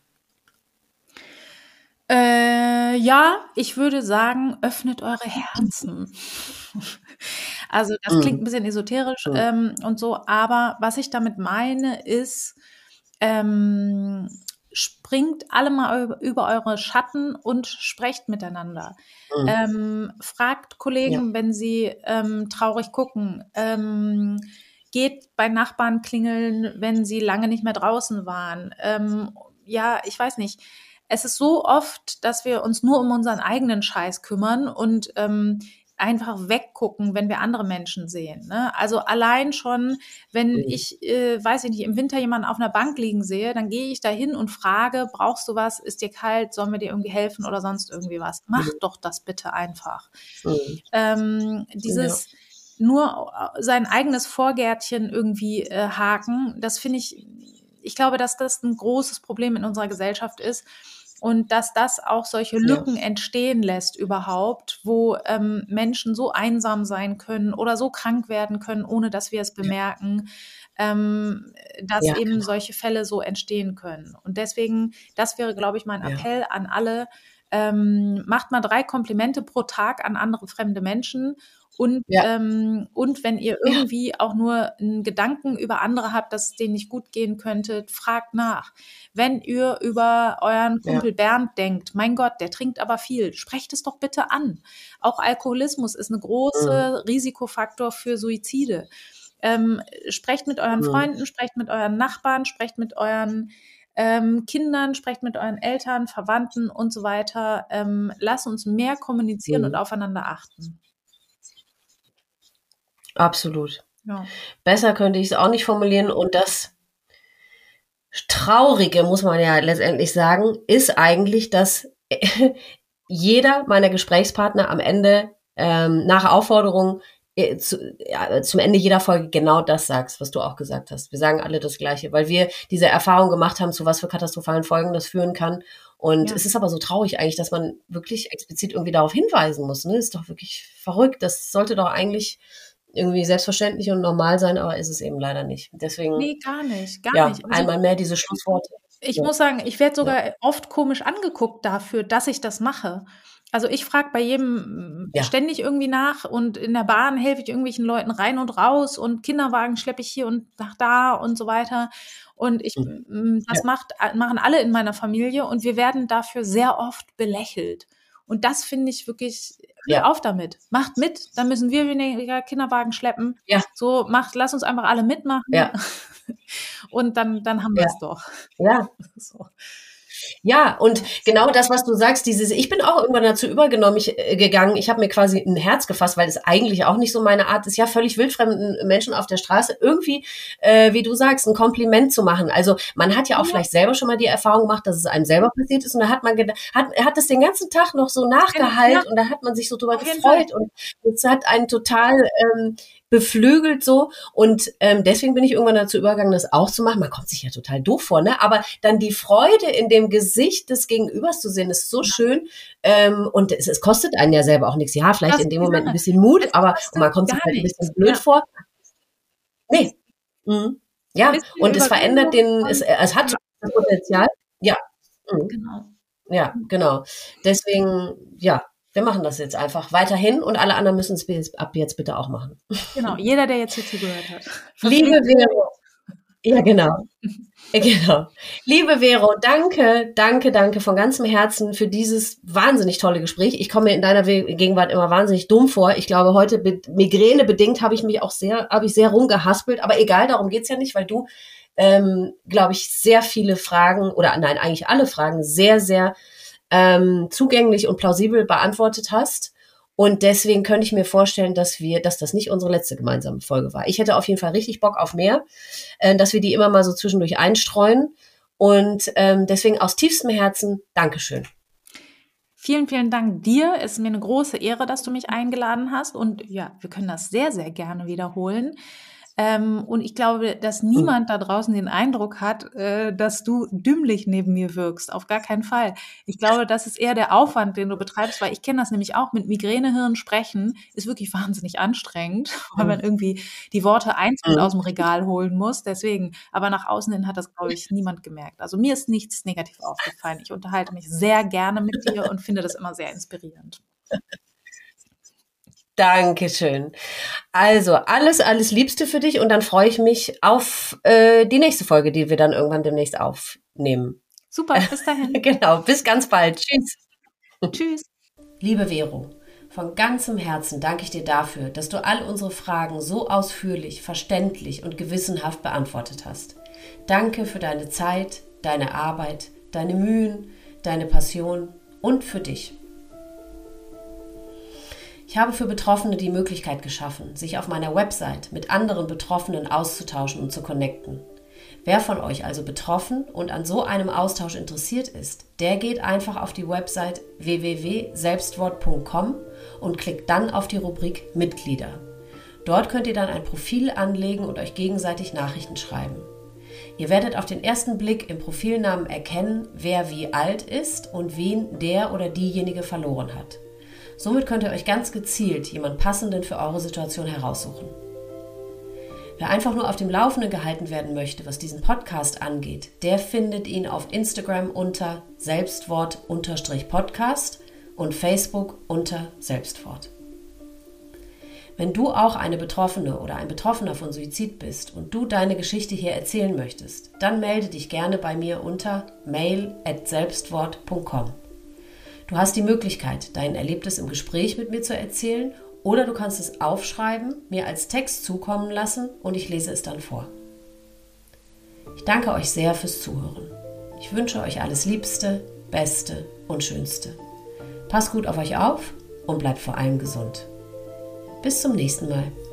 [SPEAKER 2] Äh, ja, ich würde sagen, öffnet eure Herzen. Also das klingt ein bisschen esoterisch
[SPEAKER 1] mm.
[SPEAKER 2] ähm, und so, aber was ich damit meine ist, ähm, springt alle mal über eure Schatten und sprecht miteinander. Mhm. Ähm, fragt Kollegen, ja. wenn sie ähm, traurig gucken. Ähm, geht bei Nachbarn klingeln, wenn sie lange nicht mehr draußen waren. Ähm, ja, ich weiß nicht. Es ist so oft, dass wir uns nur um unseren eigenen Scheiß kümmern und ähm, einfach weggucken, wenn wir andere Menschen sehen. Ne? Also allein schon, wenn mhm. ich, äh, weiß ich nicht, im Winter jemanden auf einer Bank liegen sehe, dann gehe ich da hin und frage, brauchst du was? Ist dir kalt? Sollen wir dir irgendwie helfen oder sonst irgendwie was? Mach mhm. doch das bitte einfach. Mhm. Ähm, dieses ja. nur sein eigenes Vorgärtchen irgendwie äh, haken, das finde ich, ich glaube, dass das ein großes Problem in unserer Gesellschaft ist. Und dass das auch solche Lücken ja. entstehen lässt überhaupt, wo ähm, Menschen so einsam sein können oder so krank werden können, ohne dass wir es bemerken, ähm, dass ja, eben genau. solche Fälle so entstehen können. Und deswegen, das wäre, glaube ich, mein Appell ja. an alle, ähm, macht mal drei Komplimente pro Tag an andere fremde Menschen Und,
[SPEAKER 1] Ja.
[SPEAKER 2] ähm, und wenn ihr irgendwie ja. auch nur einen Gedanken über andere habt, dass es denen nicht gut gehen könnte, fragt nach. Wenn ihr über euren Kumpel ja. Bernd denkt, mein Gott, der trinkt aber viel, sprecht es doch bitte an. Auch Alkoholismus ist ein großer mhm. Risikofaktor für Suizide. Ähm, sprecht mit euren mhm. Freunden, sprecht mit euren Nachbarn, sprecht mit euren ähm, Kindern, sprecht mit euren Eltern, Verwandten und so weiter. Ähm, lasst uns mehr kommunizieren mhm. und aufeinander achten.
[SPEAKER 1] Absolut. Ja. Besser könnte ich es auch nicht formulieren. Und das Traurige, muss man ja letztendlich sagen, ist eigentlich, dass jeder meiner Gesprächspartner am Ende ähm, nach Aufforderung äh, zu, ja, zum Ende jeder Folge genau das sagst, was du auch gesagt hast. Wir sagen alle das Gleiche, weil wir diese Erfahrung gemacht haben, zu was für katastrophalen Folgen das führen kann. Und ja. es ist aber so traurig eigentlich, dass man wirklich explizit irgendwie darauf hinweisen muss. Ne? Ist doch wirklich verrückt. Das sollte doch eigentlich irgendwie selbstverständlich und normal sein, aber ist es eben leider nicht. Deswegen.
[SPEAKER 2] Nee, gar nicht, gar
[SPEAKER 1] ja,
[SPEAKER 2] nicht.
[SPEAKER 1] Also, einmal mehr diese Schlussworte.
[SPEAKER 2] Ich
[SPEAKER 1] ja.
[SPEAKER 2] muss sagen, ich werde sogar ja. oft komisch angeguckt dafür, dass ich das mache. Also ich frage bei jedem ja. ständig irgendwie nach und in der Bahn helfe ich irgendwelchen Leuten rein und raus und Kinderwagen schleppe ich hier und nach da und so weiter. Und ich, mhm. das ja. macht, machen alle in meiner Familie und wir werden dafür sehr oft belächelt. Und das finde ich wirklich, hör ja. auf damit. Macht mit, dann müssen wir weniger Kinderwagen schleppen. Ja. So, macht, lass uns einfach alle mitmachen.
[SPEAKER 1] Ja.
[SPEAKER 2] Und dann, dann haben wir es ja. doch.
[SPEAKER 1] Ja. So. Ja, und genau das, was du sagst, dieses, ich bin auch irgendwann dazu übergenommen ich, äh, gegangen, ich habe mir quasi ein Herz gefasst, weil es eigentlich auch nicht so meine Art ist, ja, völlig wildfremden Menschen auf der Straße irgendwie, äh, wie du sagst, ein Kompliment zu machen. Also man hat ja auch ja. vielleicht selber schon mal die Erfahrung gemacht, dass es einem selber passiert ist und da hat man gedacht, hat, hat es den ganzen Tag noch so nachgehallt ja. und da hat man sich so drüber gefreut und es hat einen total ähm, beflügelt so und ähm, deswegen bin ich irgendwann dazu übergegangen, das auch zu machen. Man kommt sich ja total doof vor, ne? Aber dann die Freude in dem Gesicht des Gegenübers zu sehen, ist so ja. schön ähm, und es, es kostet einen ja selber auch nichts. Ja, vielleicht das in dem Moment ein bisschen Mut, aber und man kommt sich halt ein bisschen blöd ja. vor. Nee. Mhm. Ja, und es verändert den, es, es hat das Potenzial. Ja. Mhm. Genau. Ja, genau. Deswegen, ja, wir machen das jetzt einfach weiterhin und alle anderen müssen es ab jetzt bitte auch machen.
[SPEAKER 2] Genau, jeder, der jetzt hier zugehört hat.
[SPEAKER 1] Liebe Vero. Ja, genau. Genau. Liebe Vero, danke, danke, danke von ganzem Herzen für dieses wahnsinnig tolle Gespräch. Ich komme mir in deiner Gegenwart immer wahnsinnig dumm vor. Ich glaube, heute Migräne bedingt habe ich mich auch sehr, habe ich sehr rumgehaspelt, aber egal, darum geht's ja nicht, weil du, ähm, glaube ich, sehr viele Fragen oder nein, eigentlich alle Fragen sehr, sehr ähm, zugänglich und plausibel beantwortet hast. Und deswegen könnte ich mir vorstellen, dass wir, dass das nicht unsere letzte gemeinsame Folge war. Ich hätte auf jeden Fall richtig Bock auf mehr, äh, dass wir die immer mal so zwischendurch einstreuen. Und ähm, deswegen aus tiefstem Herzen Dankeschön.
[SPEAKER 2] Vielen, vielen Dank dir. Es ist mir eine große Ehre, dass du mich eingeladen hast. Und ja, wir können das sehr, sehr gerne wiederholen. Ähm, und ich glaube, dass niemand da draußen den Eindruck hat, äh, dass du dümmlich neben mir wirkst. Auf gar keinen Fall. Ich glaube, das ist eher der Aufwand, den du betreibst, weil ich kenne das nämlich auch mit Migränehirn sprechen, ist wirklich wahnsinnig anstrengend, weil man irgendwie die Worte einzeln aus dem Regal holen muss. Deswegen, aber nach außen hin hat das, glaube ich, niemand gemerkt. Also mir ist nichts negativ aufgefallen. Ich unterhalte mich sehr gerne mit dir und finde das immer sehr inspirierend.
[SPEAKER 1] Dankeschön. Also alles, alles Liebste für dich und dann freue ich mich auf äh, die nächste Folge, die wir dann irgendwann demnächst aufnehmen.
[SPEAKER 2] Super, bis dahin.
[SPEAKER 1] Genau, bis ganz bald. Tschüss.
[SPEAKER 2] Tschüss.
[SPEAKER 1] Liebe Vero, von ganzem Herzen danke ich dir dafür, dass du all unsere Fragen so ausführlich, verständlich und gewissenhaft beantwortet hast. Danke für deine Zeit, deine Arbeit, deine Mühen, deine Passion und für dich. Ich habe für Betroffene die Möglichkeit geschaffen, sich auf meiner Website mit anderen Betroffenen auszutauschen und zu connecten. Wer von euch also betroffen und an so einem Austausch interessiert ist, der geht einfach auf die Website w w w punkt selbstwort punkt com und klickt dann auf die Rubrik Mitglieder. Dort könnt ihr dann ein Profil anlegen und euch gegenseitig Nachrichten schreiben. Ihr werdet auf den ersten Blick im Profilnamen erkennen, wer wie alt ist und wen der oder diejenige verloren hat. Somit könnt ihr euch ganz gezielt jemand Passenden für eure Situation heraussuchen. Wer einfach nur auf dem Laufenden gehalten werden möchte, was diesen Podcast angeht, der findet ihn auf Instagram unter Selbstwort-Podcast und Facebook unter Selbstwort. Wenn du auch eine Betroffene oder ein Betroffener von Suizid bist und du deine Geschichte hier erzählen möchtest, dann melde dich gerne bei mir unter mail at selbstwort punkt com. Du hast die Möglichkeit, dein Erlebtes im Gespräch mit mir zu erzählen oder du kannst es aufschreiben, mir als Text zukommen lassen und ich lese es dann vor. Ich danke euch sehr fürs Zuhören. Ich wünsche euch alles Liebste, Beste und Schönste. Passt gut auf euch auf und bleibt vor allem gesund. Bis zum nächsten Mal.